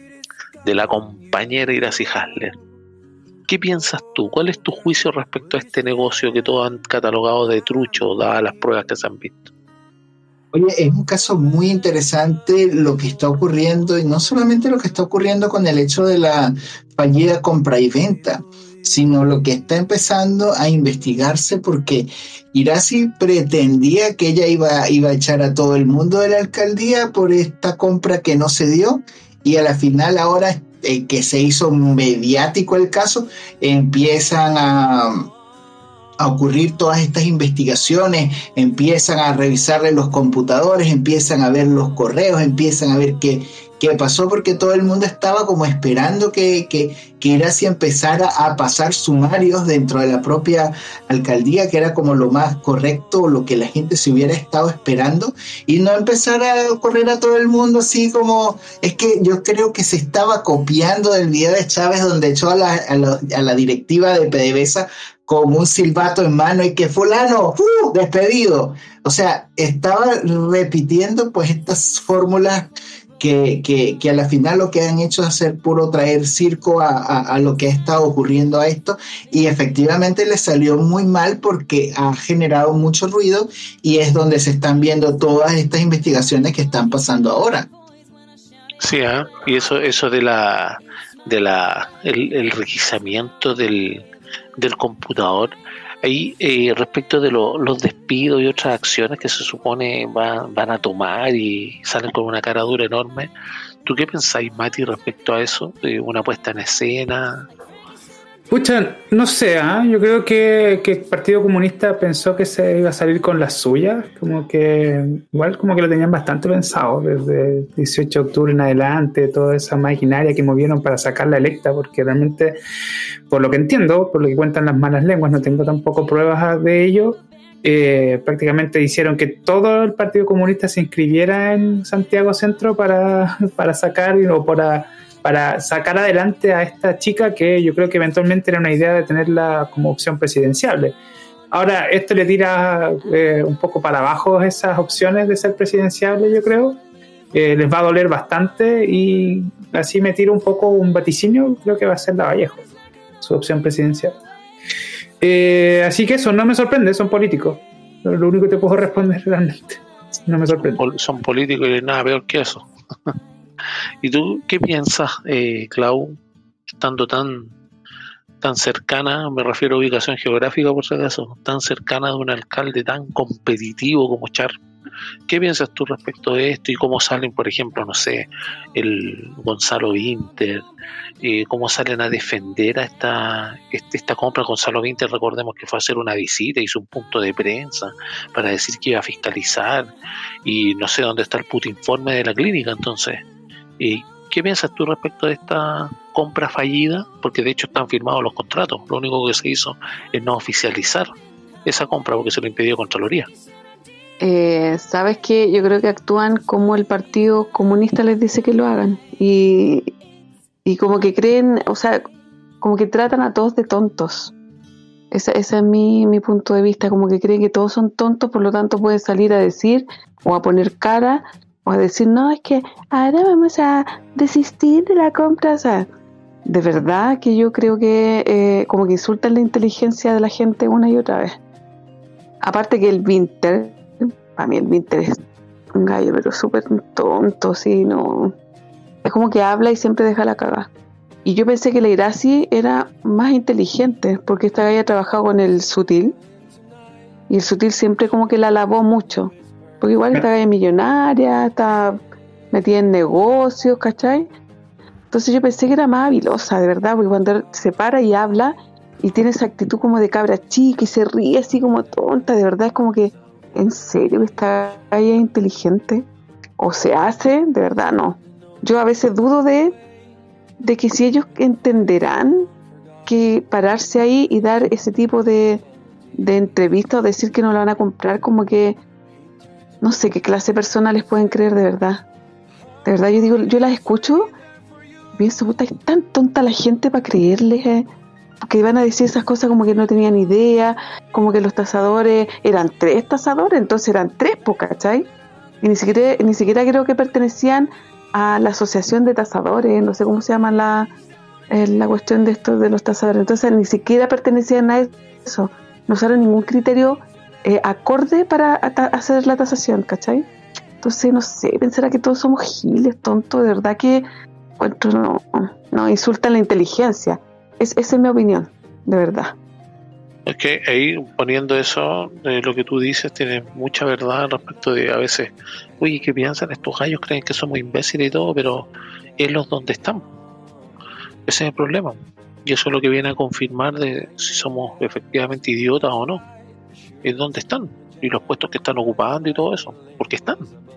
[SPEAKER 2] de la compañera Iracy Hasler. ¿Qué piensas tú? ¿Cuál es tu juicio respecto a este negocio que todos han catalogado de trucho, dadas las pruebas que se han visto?
[SPEAKER 5] Oye, es un caso muy interesante lo que está ocurriendo, y no solamente lo que está ocurriendo con el hecho de la fallida compra y venta, sino lo que está empezando a investigarse, porque Iracy pretendía que ella iba, iba a echar a todo el mundo de la alcaldía por esta compra que no se dio, y a la final ahora eh, que se hizo mediático el caso, empiezan a... a ocurrir todas estas investigaciones, empiezan a revisarle los computadores, empiezan a ver los correos, empiezan a ver qué, qué pasó, porque todo el mundo estaba como esperando que, que, que Iracy empezara a pasar sumarios dentro de la propia alcaldía, que era como lo más correcto, lo que la gente se hubiera estado esperando, y no empezar a correr a todo el mundo así como... Es que yo creo que se estaba copiando del video de Chávez, donde echó a la, a la, a la directiva de PDVSA como un silbato en mano y que fulano, ¡uh! Despedido. O sea, estaba repitiendo pues estas fórmulas que, que, que a la final lo que han hecho es hacer puro traer circo a, a, a lo que ha estado ocurriendo a esto, y efectivamente le salió muy mal porque ha generado mucho ruido, y es donde se están viendo todas estas investigaciones que están pasando ahora.
[SPEAKER 2] Sí, ¿eh? Y eso, eso de la, de la, el, el requisamiento del, del computador. Ahí, eh, respecto de lo, los despidos y otras acciones que se supone van, van a tomar y salen con una cara dura enorme, ¿tú qué pensáis, Mati, respecto a eso? Eh, ¿Una puesta en escena?
[SPEAKER 3] Pucha, no sé, ¿eh? Yo creo que, que el Partido Comunista pensó que se iba a salir con las suyas, como que igual como que lo tenían bastante pensado desde el dieciocho de octubre en adelante, toda esa maquinaria que movieron para sacarla electa, porque realmente, por lo que entiendo, por lo que cuentan las malas lenguas, no tengo tampoco pruebas de ello, eh, prácticamente hicieron que todo el Partido Comunista se inscribiera en Santiago Centro para, para sacar o para... para sacar adelante a esta chica que yo creo que eventualmente era una idea de tenerla como opción presidenciable. Ahora, esto le tira eh, un poco para abajo esas opciones de ser presidenciable, yo creo. Eh, les va a doler bastante y así me tiro un poco un vaticinio, creo que va a ser Lavallejo, su opción presidencial. Eh, así que eso no me sorprende, son políticos. Lo único que te puedo responder realmente. No me sorprende.
[SPEAKER 2] Son, son políticos y nada peor que eso. ¿Y tú qué piensas, eh, Clau, estando tan tan cercana, me refiero a ubicación geográfica por si acaso, tan cercana de un alcalde tan competitivo como Char? ¿Qué piensas tú respecto de esto y cómo salen, por ejemplo, no sé, el Gonzalo Vinter, eh, cómo salen a defender a esta, este, esta compra? Gonzalo Vinter, recordemos que fue a hacer una visita, hizo un punto de prensa para decir que iba a fiscalizar y no sé dónde está el puto informe de la clínica. Entonces, eh, ¿qué piensas tú respecto de esta compra fallida? Porque de hecho están firmados los contratos, lo único que se hizo es no oficializar esa compra porque se lo impidió Contraloría.
[SPEAKER 4] Eh, ¿Sabes qué? Yo creo que actúan como el Partido Comunista les dice que lo hagan y, y como que creen, o sea, como que tratan a todos de tontos. Ese, ese es mi, mi punto de vista, como que creen que todos son tontos, por lo tanto pueden salir a decir o a poner cara o a decir, no, es que ahora vamos a desistir de la compra. O sea, de verdad que yo creo que eh, como que insultan la inteligencia de la gente una y otra vez. Aparte que el Vinter, para mí el Vinter es un gallo, pero súper tonto, sí, no. Es como que habla y siempre deja la cagada. Y yo pensé que la Irasi era más inteligente, porque esta galla ha trabajado con el Sutil, y el Sutil siempre como que la alabó mucho, porque igual esta galla es millonaria, está metida en negocios, ¿cachai? Entonces yo pensé que era más habilosa, de verdad, porque cuando se para y habla, y tiene esa actitud como de cabra chica, y se ríe así como tonta, de verdad es como que, ¿en serio que esta galla es inteligente? ¿O se hace? De verdad no. Yo a veces dudo de de que si ellos entenderán que pararse ahí y dar ese tipo de, de entrevistas o decir que no la van a comprar, como que no sé qué clase de personas les pueden creer de verdad. De verdad, yo digo, yo las escucho y pienso, puta, es tan tonta la gente para creerles, eh, porque iban a decir esas cosas como que no tenían idea, como que los tasadores eran tres tasadores, entonces eran tres, po, ¿cachai? Y ni siquiera, ni siquiera creo que pertenecían a la asociación de tasadores, no sé cómo se llama la, eh, la cuestión de esto de los tasadores. Entonces ni siquiera pertenecían a eso, no usaron ningún criterio eh, acorde para ata- hacer la tasación, ¿cachai? Entonces no sé, pensará que todos somos giles, tontos, de verdad que no, no insultan la inteligencia. Es, esa es mi opinión, de verdad.
[SPEAKER 2] Es que ahí poniendo eso, eh, lo que tú dices tiene mucha verdad respecto de a veces, oye, ¿qué piensan estos gallos? Creen que somos imbéciles y todo, pero es los donde están. Ese es el problema. Y eso es lo que viene a confirmar de si somos efectivamente idiotas o no. Es donde están. Y los puestos que están ocupando y todo eso. Porque están.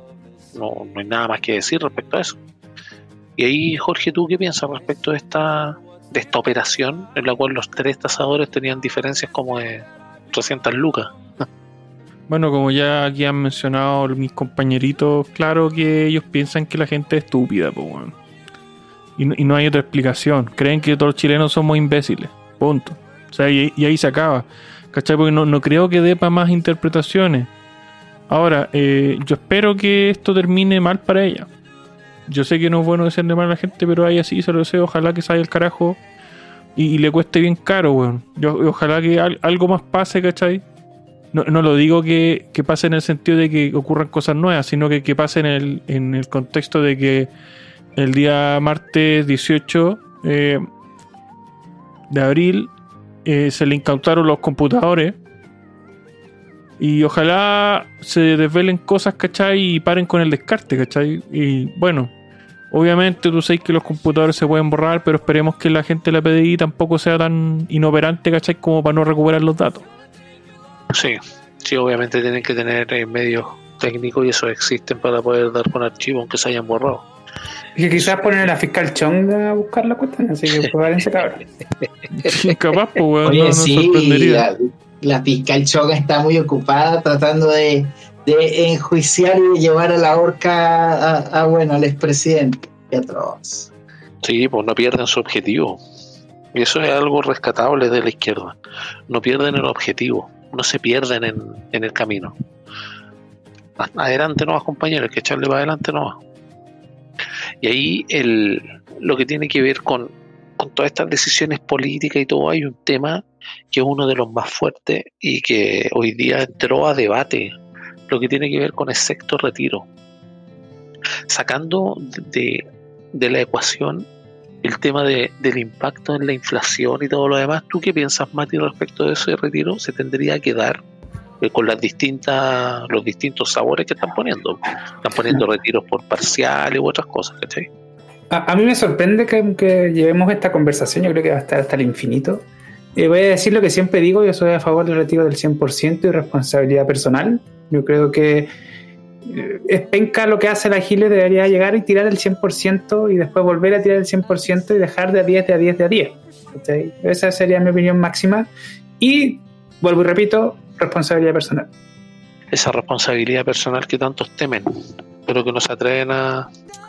[SPEAKER 2] No, no hay nada más que decir respecto a eso. Y ahí, Jorge, ¿tú qué piensas respecto de esta... de esta operación en la cual los tres tasadores tenían diferencias como de trescientas lucas?
[SPEAKER 1] Bueno, como ya aquí han mencionado mis compañeritos, claro que ellos piensan que la gente es estúpida, pues, bueno. y, no, y no hay otra explicación. Creen que todos los chilenos somos imbéciles, punto. O sea, y, y ahí se acaba, ¿cachai? Porque no, no creo que dé para más interpretaciones. Ahora, eh, yo espero que esto termine mal para ella. Yo sé que no es bueno decirle mal a la gente, pero ahí así se lo deseo. Ojalá que salga el carajo y, y le cueste bien caro, weón. Yo, ojalá que al, algo más pase, ¿cachai? No, no lo digo que, que pase en el sentido de que ocurran cosas nuevas, sino que, que pase en el, en el contexto de que el día martes dieciocho eh, de abril eh, se le incautaron los computadores. Y ojalá se desvelen cosas, ¿cachai? Y paren con el descarte, ¿cachai? Y bueno, obviamente tú sabes que los computadores se pueden borrar, pero esperemos que la gente de la P D I tampoco sea tan inoperante, ¿cachai? Como para no recuperar los datos.
[SPEAKER 2] Sí, sí, obviamente tienen que tener eh, medios técnicos y eso existen para poder dar con archivos aunque se hayan borrado.
[SPEAKER 3] Y que quizás ponen a la fiscal Chong a buscar la cuestión, así que prepárense, cabrón.
[SPEAKER 1] Sí, capaz, pues, weón,
[SPEAKER 5] Oye,
[SPEAKER 1] no nos
[SPEAKER 5] sí,
[SPEAKER 2] Ah,
[SPEAKER 1] sorprendería.
[SPEAKER 5] la, la fiscal Chong está muy ocupada tratando de, de enjuiciar y llevar a la horca a, a bueno, al expresidente. Qué atroz.
[SPEAKER 2] Sí, pues no pierden su objetivo. Y eso es algo rescatable de la izquierda. No pierden el objetivo, no se pierden en, en el camino. Adelante nomás, compañeros, hay que echarle para adelante nomás. Y ahí el, lo que tiene que ver con, con todas estas decisiones políticas y todo, hay un tema que es uno de los más fuertes y que hoy día entró a debate, lo que tiene que ver con el sexto retiro. Sacando de, de la ecuación el tema de, del impacto en la inflación y todo lo demás, ¿tú qué piensas, Mati, respecto de ese retiro? ¿Se tendría que dar eh, con las distintas los distintos sabores que están poniendo? Están poniendo retiros por parciales u otras cosas, ¿cachai?
[SPEAKER 3] A, a mí me sorprende que, que llevemos esta conversación, yo creo que va a estar hasta el infinito. Eh, voy a decir lo que siempre digo, yo soy a favor del retiro del cien por ciento y responsabilidad personal. Yo creo que eh, es penca lo que hace la Giles, debería llegar y tirar el cien por ciento y después volver a tirar el cien por ciento y dejar de a diez, de a diez, de a diez. ¿Okay? Esa sería mi opinión máxima. Y, vuelvo y repito, responsabilidad personal.
[SPEAKER 2] Esa responsabilidad personal que tantos temen, pero que no se atreven a,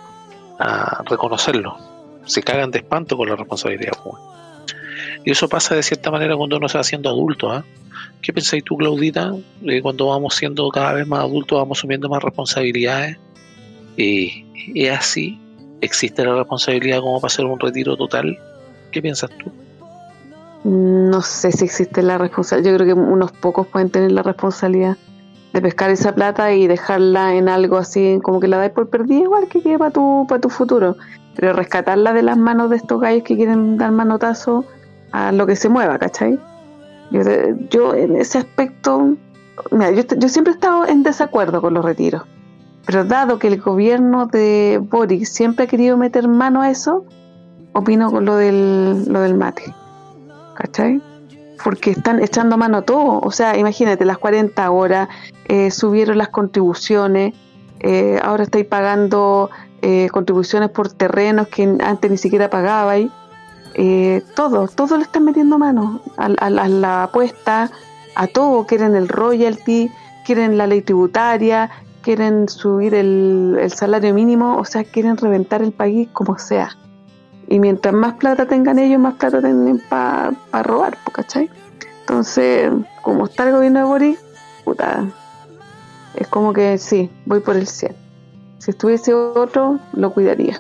[SPEAKER 2] a reconocerlo. Se cagan de espanto con la responsabilidad, pues. Y eso pasa de cierta manera cuando uno se va haciendo adulto, ¿eh? ¿Qué pensáis tú, Claudita? Eh, cuando vamos siendo cada vez más adultos, vamos asumiendo más responsabilidades. Y es así. ¿Existe la responsabilidad como para hacer un retiro total? ¿Qué piensas tú?
[SPEAKER 4] No sé si existe la responsabilidad. Yo creo que unos pocos pueden tener la responsabilidad de pescar esa plata y dejarla en algo así, como que la dais por perdida, igual que quede para tu, para tu futuro. Pero rescatarla de las manos de estos gallos que quieren dar manotazo a lo que se mueva, ¿cachai? Yo, yo en ese aspecto, mira, yo, yo siempre he estado en desacuerdo con los retiros, pero dado que el gobierno de Boric siempre ha querido meter mano a eso, opino con lo del, lo del mate, ¿cachai? Porque están echando mano a todo. O sea, imagínate, las cuarenta horas, eh, subieron las contribuciones, eh, ahora estáis pagando eh, contribuciones por terrenos que antes ni siquiera pagabais. Eh, todo, todo le están metiendo mano a, a, a la apuesta, a todo. Quieren el royalty, quieren la ley tributaria, quieren subir el, el salario mínimo, o sea, quieren reventar el país como sea. Y mientras más plata tengan ellos, más plata tienen para pa robar, ¿cachai? Entonces, como está el gobierno de Boric, puta, es como que sí, voy por el cien. Si estuviese otro, lo cuidaría.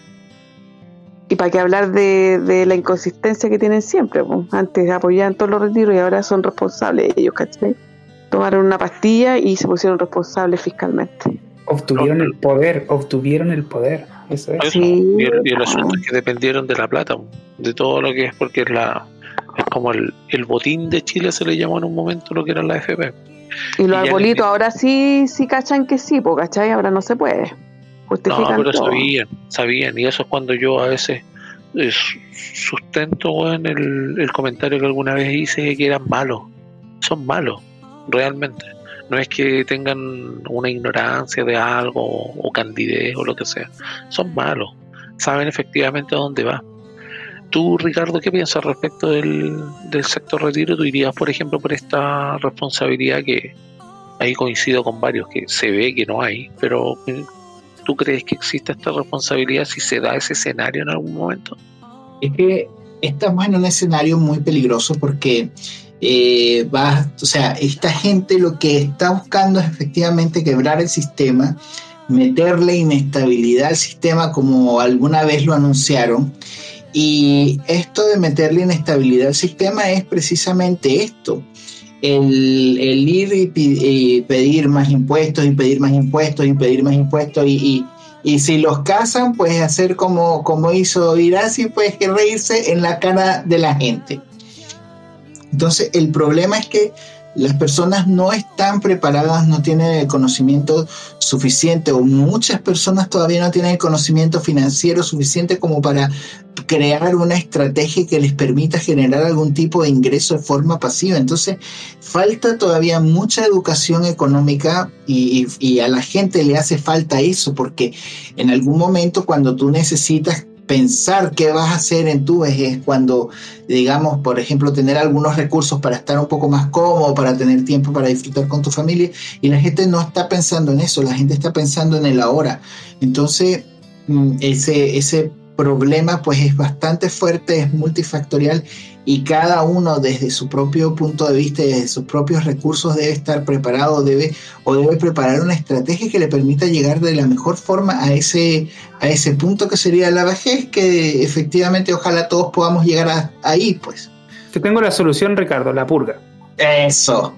[SPEAKER 4] Y para qué hablar de, de la inconsistencia que tienen siempre, pues. Antes apoyaban todos los retiros y ahora son responsables ellos, ¿cachai? Tomaron una pastilla y se pusieron responsables fiscalmente.
[SPEAKER 3] Obtuvieron el poder, obtuvieron el poder. Eso es.
[SPEAKER 2] Eso.
[SPEAKER 4] Sí.
[SPEAKER 2] Y, el, y el asunto es que dependieron de la plata, de todo lo que es, porque es la es como el, el botín de Chile, se le llamó en un momento lo que era la F P.
[SPEAKER 4] Y los
[SPEAKER 2] Y ya
[SPEAKER 4] arbolitos
[SPEAKER 2] le-
[SPEAKER 4] ahora sí, sí cachan que sí, pues, ¿cachai? Ahora no se puede.
[SPEAKER 2] No,
[SPEAKER 4] Justifican
[SPEAKER 2] pero
[SPEAKER 4] todo.
[SPEAKER 2] sabían, sabían, y eso es cuando yo a veces eh, sustento, bueno, el, el comentario que alguna vez hice de que eran malos. Son malos, realmente. No es que tengan una ignorancia de algo o, o candidez o lo que sea. Son malos, saben efectivamente a dónde va. Tú, Ricardo, ¿qué piensas respecto del, del sector retiro? Tú irías, por ejemplo, por esta responsabilidad que ahí coincido con varios, que se ve que no hay, pero ¿tú crees que existe esta responsabilidad si se da ese escenario en algún momento?
[SPEAKER 5] Es que estamos en un escenario muy peligroso porque eh, va, o sea, esta gente lo que está buscando es efectivamente quebrar el sistema, meterle inestabilidad al sistema como alguna vez lo anunciaron. Y esto de meterle inestabilidad al sistema es precisamente esto. El, el ir y, y pedir más impuestos y pedir más impuestos y pedir más impuestos y, y, Y si los casan, pues hacer como, como hizo Irasi, pues que reírse en la cara de la gente. Entonces, el problema es que las personas no están preparadas, no tienen el conocimiento suficiente, o muchas personas todavía no tienen el conocimiento financiero suficiente como para crear una estrategia que les permita generar algún tipo de ingreso de forma pasiva. Entonces, falta todavía mucha educación económica y, y, y a la gente le hace falta eso, porque en algún momento cuando tú necesitas pensar qué vas a hacer en tu vejez, cuando, digamos, por ejemplo, tener algunos recursos para estar un poco más cómodo, para tener tiempo para disfrutar con tu familia, y la gente no está pensando en eso, la gente está pensando en el ahora. Entonces, ese, ese problema pues es bastante fuerte, es multifactorial, y cada uno desde su propio punto de vista y desde sus propios recursos debe estar preparado, debe o debe preparar una estrategia que le permita llegar de la mejor forma a ese, a ese punto que sería la vejez, que efectivamente ojalá todos podamos llegar a, ahí, pues.
[SPEAKER 3] Yo tengo la solución, Ricardo, la purga.
[SPEAKER 5] Eso.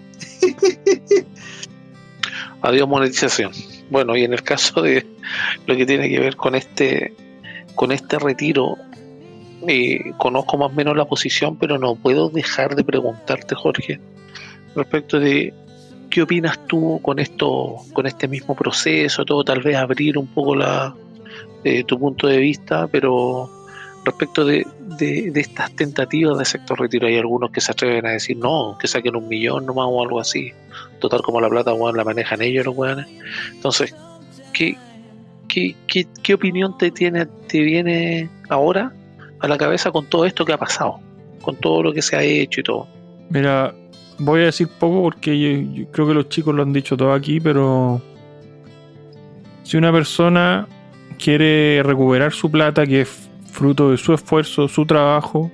[SPEAKER 2] Adiós monetización. Bueno, y en el caso de lo que tiene que ver con este con este retiro, Eh, conozco más o menos la posición, pero no puedo dejar de preguntarte, Jorge, respecto de qué opinas tú con esto, con este mismo proceso, todo, tal vez abrir un poco la eh, tu punto de vista, pero respecto de, de, de estas tentativas de sector retiro. Hay algunos que se atreven a decir no, que saquen un millón nomás o algo así, total, como la plata, bueno, la manejan ellos los weones. Entonces, ¿qué, qué, qué, qué opinión te tiene, te viene ahora a la cabeza con todo esto que ha pasado, con todo lo que se ha hecho y todo?
[SPEAKER 1] Mira, voy a decir poco porque yo, yo creo que los chicos lo han dicho todo aquí, pero si una persona quiere recuperar su plata, que es fruto de su esfuerzo, su trabajo,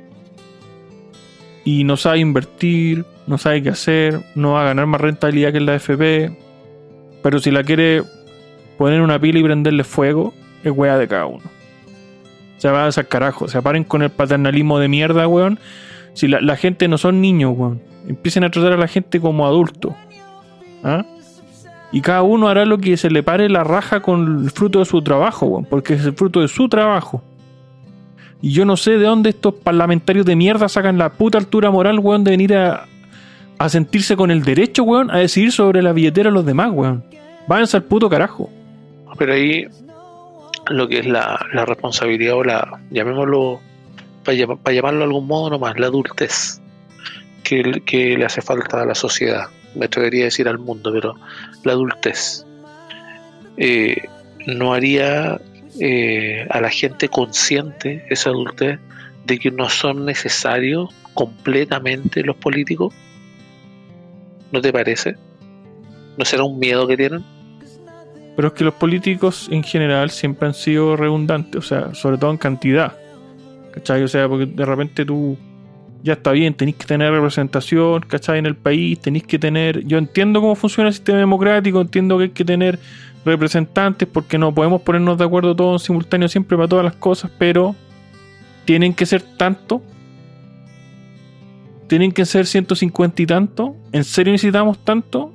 [SPEAKER 1] y no sabe invertir, no sabe qué hacer, no va a ganar más rentabilidad que en la F P, pero si la quiere poner una pila y prenderle fuego, es wea de cada uno. Se van a hacer carajo, se paren con el paternalismo de mierda, weón. Si la, la gente no son niños, weón, empiecen a tratar a la gente como adultos, ¿ah? Y cada uno hará lo que se le pare la raja con el fruto de su trabajo, weón, porque es el fruto de su trabajo. Y yo no sé de dónde estos parlamentarios de mierda sacan la puta altura moral, weón, de venir a, a sentirse con el derecho, weón, a decidir sobre la billetera de los demás, weón. Váyanse al puto carajo.
[SPEAKER 2] Pero ahí lo que es la, la responsabilidad, o la, llamémoslo, para, llam, para llamarlo de algún modo nomás, la adultez que, que le hace falta a la sociedad, me atrevería a decir al mundo, pero la adultez eh, no haría eh, a la gente consciente, esa adultez, de que no son necesarios completamente los políticos. ¿No te parece? ¿No será un miedo que tienen?
[SPEAKER 1] Pero es que los políticos en general siempre han sido redundantes, o sea, sobre todo en cantidad, ¿cachai? O sea, porque de repente tú, ya está bien, tenéis que tener representación, ¿cachai? En el país, tenéis que tener, yo entiendo cómo funciona el sistema democrático, entiendo que hay que tener representantes porque no podemos ponernos de acuerdo todos en simultáneo siempre para todas las cosas, pero tienen que ser tanto, tienen que ser ciento cincuenta y tanto, ¿en serio necesitamos tanto?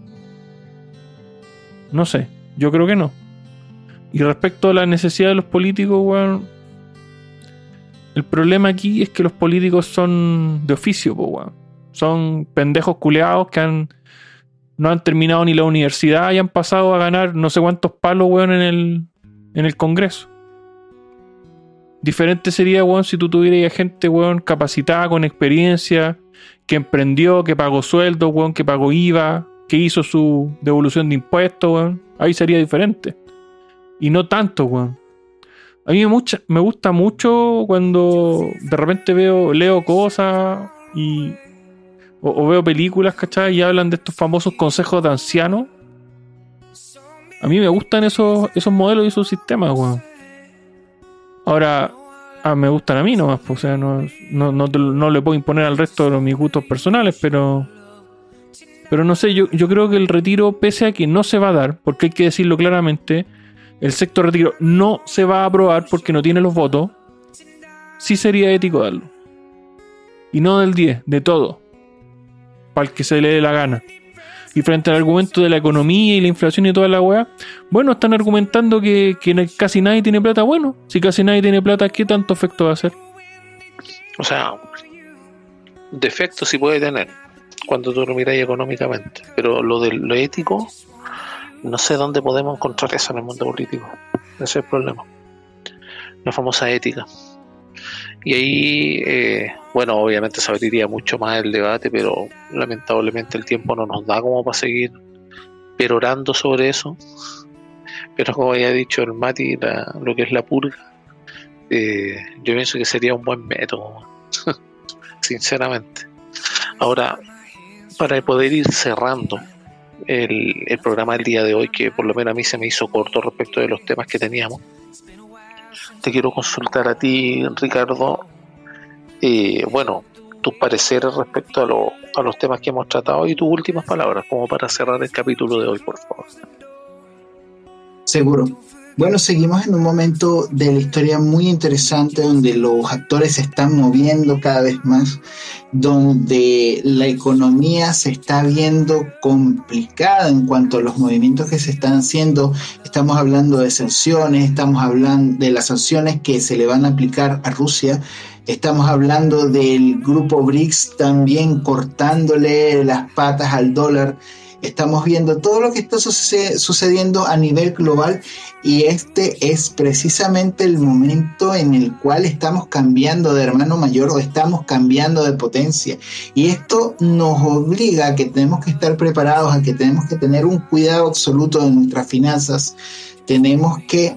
[SPEAKER 1] No sé. Yo creo que no. Y respecto a la necesidad de los políticos, weón, el problema aquí es que los políticos son de oficio, po, weón. Son pendejos culeados que han no han terminado ni la universidad y han pasado a ganar no sé cuántos palos, weón, en el, en el Congreso. Diferente sería, weón, si tú tuvieras gente, weón, capacitada, con experiencia, que emprendió, que pagó sueldo, weón, que pagó I V A, que hizo su devolución de impuestos, weón. Ahí sería diferente. Y no tanto, weón. A mí me, mucha, me gusta mucho cuando de repente veo, leo cosas y o, o veo películas, ¿cachai? Y hablan de estos famosos consejos de ancianos. A mí me gustan esos, esos modelos y esos sistemas, weón. Ahora, ah, me gustan a mí nomás, pues, o sea, no, no, no, no le puedo imponer al resto de mis gustos personales, pero... Pero no sé, yo, yo creo que el retiro, pese a que no se va a dar, porque hay que decirlo claramente, el sexto retiro no se va a aprobar porque no tiene los votos, sí sería ético darlo. Y no del diez, de todo. Para el que se le dé la gana. Y frente al argumento de la economía y la inflación y toda la weá, bueno, están argumentando que, que casi nadie tiene plata. Bueno, si casi nadie tiene plata, ¿qué tanto efecto va a hacer?
[SPEAKER 2] O sea, defectos sí puede tener cuando tú lo miras económicamente, pero lo de lo ético, no sé dónde podemos encontrar eso en el mundo político. Ese es el problema. La famosa ética. Y ahí, eh, bueno, obviamente se abriría mucho más el debate, pero lamentablemente el tiempo no nos da como para seguir perorando sobre eso. Pero como había dicho el Mati, la, lo que es la purga, eh, yo pienso que sería un buen método, sinceramente. Ahora, para poder ir cerrando el, el programa del día de hoy, que por lo menos a mí se me hizo corto respecto de los temas que teníamos, te quiero consultar a ti, Ricardo, eh, bueno, tus pareceres respecto a, lo, a los temas que hemos tratado y tus últimas palabras, como para cerrar el capítulo de hoy, por favor.
[SPEAKER 5] Seguro. Bueno, seguimos en un momento de la historia muy interesante donde los actores se están moviendo cada vez más, donde la economía se está viendo complicada en cuanto a los movimientos que se están haciendo. Estamos hablando de sanciones, estamos hablando de las sanciones que se le van a aplicar a Rusia, estamos hablando del grupo BRICS también cortándole las patas al dólar. Estamos viendo todo lo que está suce- sucediendo a nivel global y este es precisamente el momento en el cual estamos cambiando de hermano mayor o estamos cambiando de potencia. Y esto nos obliga a que tenemos que estar preparados, a que tenemos que tener un cuidado absoluto de nuestras finanzas. Tenemos que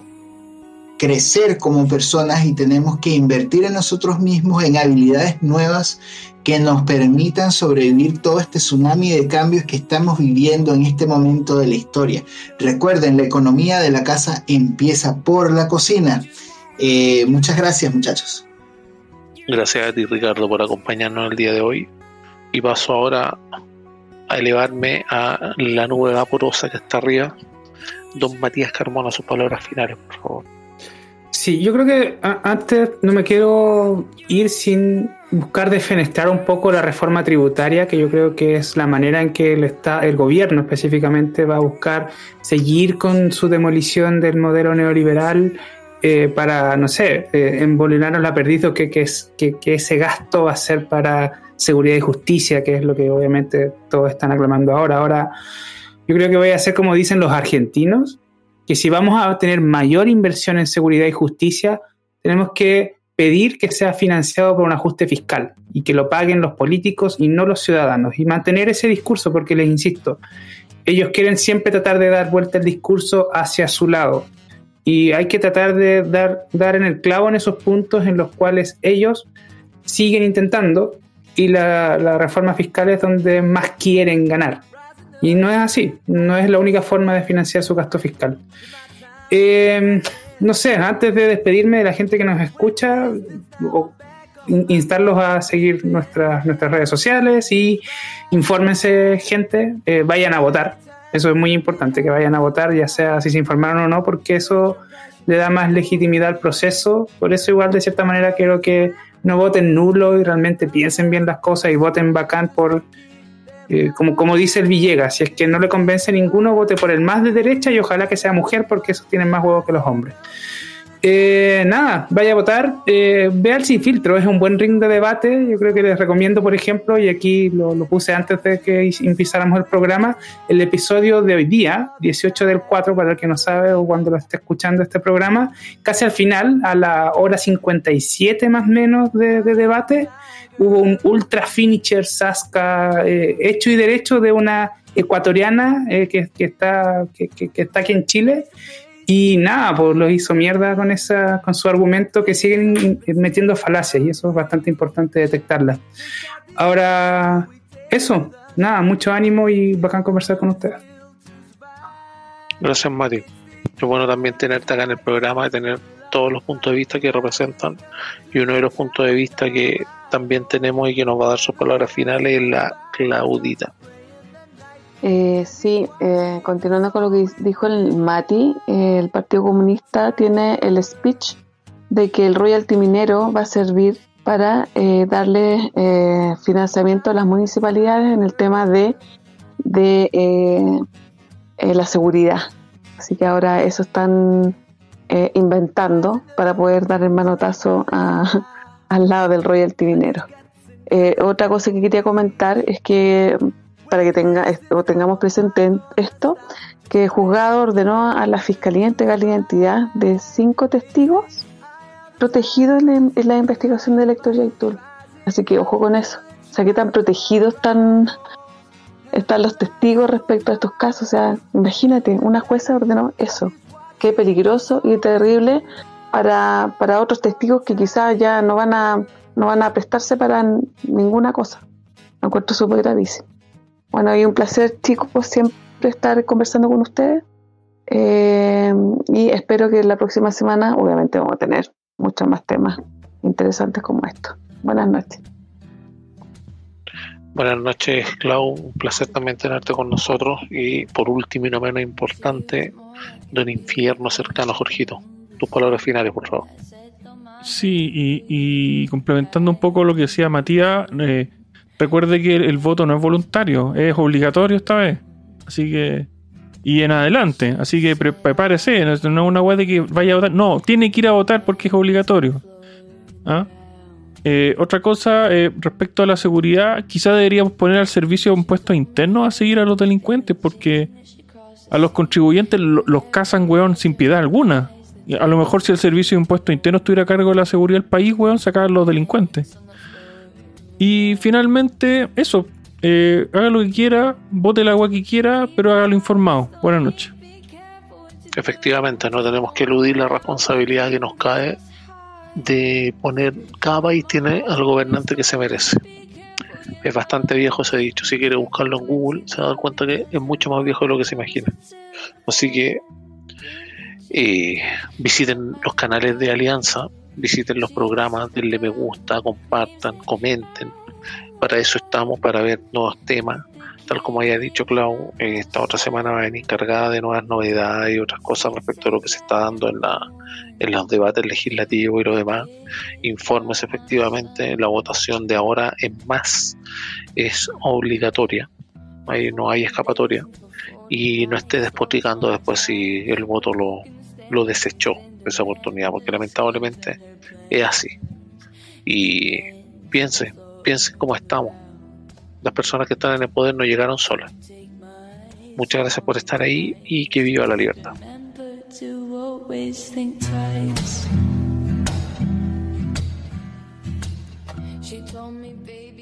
[SPEAKER 5] crecer como personas y tenemos que invertir en nosotros mismos, en habilidades nuevas que nos permitan sobrevivir todo este tsunami de cambios que estamos viviendo en este momento de la historia. Recuerden, la economía de la casa empieza por la cocina. Eh, muchas gracias, muchachos.
[SPEAKER 2] Gracias a ti, Ricardo, por acompañarnos el día de hoy. Y paso ahora a elevarme a la nube vaporosa que está arriba. Don Matías Carmona, sus palabras finales, por favor.
[SPEAKER 3] Sí, yo creo que a- antes no me quiero ir sin buscar defenestrar un poco la reforma tributaria, que yo creo que es la manera en que el, está, el gobierno específicamente va a buscar seguir con su demolición del modelo neoliberal eh, para, no sé, eh, embolinarnos la perdiz, que, que, es, que, que ese gasto va a ser para seguridad y justicia, que es lo que obviamente todos están aclamando ahora. Ahora, yo creo que voy a hacer como dicen los argentinos, que si vamos a tener mayor inversión en seguridad y justicia, tenemos que pedir que sea financiado por un ajuste fiscal y que lo paguen los políticos y no los ciudadanos, y mantener ese discurso, porque les insisto, ellos quieren siempre tratar de dar vuelta el discurso hacia su lado y hay que tratar de dar, dar en el clavo en esos puntos en los cuales ellos siguen intentando, y la, la reforma fiscal es donde más quieren ganar. Y no es así, no es la única forma de financiar su gasto fiscal. Eh, no sé, antes de despedirme de la gente que nos escucha, o instarlos a seguir nuestras, nuestras redes sociales y infórmense, gente, eh, vayan a votar. Eso es muy importante, que vayan a votar, ya sea si se informaron o no, porque eso le da más legitimidad al proceso. Por eso igual de cierta manera quiero que no voten nulo y realmente piensen bien las cosas y voten bacán por... Eh, como, como dice el Villegas, si es que no le convence ninguno, vote por el más de derecha y ojalá que sea mujer, porque esos tienen más huevos que los hombres. Eh, nada, vaya a votar, eh, vea el Sin Filtro, es un buen ring de debate. Yo creo que les recomiendo, por ejemplo, y aquí lo, lo puse antes de que empezáramos el programa, el episodio de hoy día, dieciocho del cuatro, para el que no sabe o cuando lo esté escuchando este programa, casi al final, a la hora cincuenta y siete más o menos de, de debate, hubo un ultra finisher Sasca eh, hecho y derecho de una ecuatoriana eh, que, que, está, que, que, que está aquí en Chile, y nada, pues lo hizo mierda con esa, con su argumento, que siguen metiendo falacias y eso es bastante importante detectarlas. Ahora, eso, nada, mucho ánimo y bacán conversar con ustedes.
[SPEAKER 2] Gracias, Mati. Es bueno también tenerte acá en el programa, tener todos los puntos de vista que representan, y uno de los puntos de vista que también tenemos y que nos va a dar sus palabras finales es la Claudita.
[SPEAKER 4] Eh, sí, eh, continuando con lo que dijo el Mati, eh, el Partido Comunista tiene el speech de que el royalty minero va a servir para eh, darle eh, financiamiento a las municipalidades en el tema de de eh, eh, la seguridad. Así que ahora eso están eh, inventando para poder dar el manotazo a, al lado del royalty minero. Eh, otra cosa que quería comentar es que para que tenga, o tengamos presente esto, que el juzgado ordenó a la Fiscalía entregar la identidad de cinco testigos protegidos en la, en la investigación de Héctor Yaitul. Así que ojo con eso. O sea, qué tan protegidos están, están los testigos respecto a estos casos. O sea, imagínate, una jueza ordenó eso. Qué peligroso y terrible para, para otros testigos que quizás ya no van a no van a prestarse para ninguna cosa. Me encuentro súper gravísimo. Bueno, y un placer, chicos, siempre estar conversando con ustedes. Eh, y espero que la próxima semana, obviamente, vamos a tener muchos más temas interesantes como estos. Buenas noches.
[SPEAKER 2] Buenas noches, Clau. Un placer también tenerte con nosotros. Y por último y no menos importante, de un infierno cercano, Jorgito. Tus palabras finales, por favor.
[SPEAKER 1] Sí, y, y complementando un poco lo que decía Matías, eh, recuerde que el, el voto no es voluntario, es obligatorio esta vez. Así que, y en adelante, así que pre- prepárese, no es una web de que vaya a votar, no, tiene que ir a votar porque es obligatorio. ¿Ah? Eh, otra cosa, eh, respecto a la seguridad, quizá deberíamos poner al servicio impuestos internos a seguir a los delincuentes, porque a los contribuyentes lo, los cazan, weón, sin piedad alguna. A lo mejor si el servicio de impuestos internos estuviera a cargo de la seguridad del país, weón, sacar a los delincuentes. Y finalmente, eso. Eh, haga lo que quiera, vote el agua que quiera, pero hágalo informado. Buenas noches.
[SPEAKER 2] Efectivamente, no tenemos que eludir la responsabilidad que nos cae de poner, cada país tiene al gobernante que se merece. Es bastante viejo ese dicho. Si quiere buscarlo en Google, se va a dar cuenta que es mucho más viejo de lo que se imagina. Así que Eh, visiten los canales de Alianza, visiten los programas, denle me gusta, compartan, comenten. Para eso estamos, para ver nuevos temas. Tal como haya dicho Clau, eh, esta otra semana va a venir cargada de nuevas novedades y otras cosas respecto a lo que se está dando en, la, en los debates legislativos y lo demás. Informes, efectivamente, la votación de ahora en más es obligatoria. Ahí no hay escapatoria. Y no esté despotricando después si el voto lo, lo desechó esa oportunidad, porque lamentablemente es así. Y piense, piense cómo estamos. Las personas que están en el poder no llegaron solas. Muchas gracias por estar ahí y que viva la libertad. She told me, baby.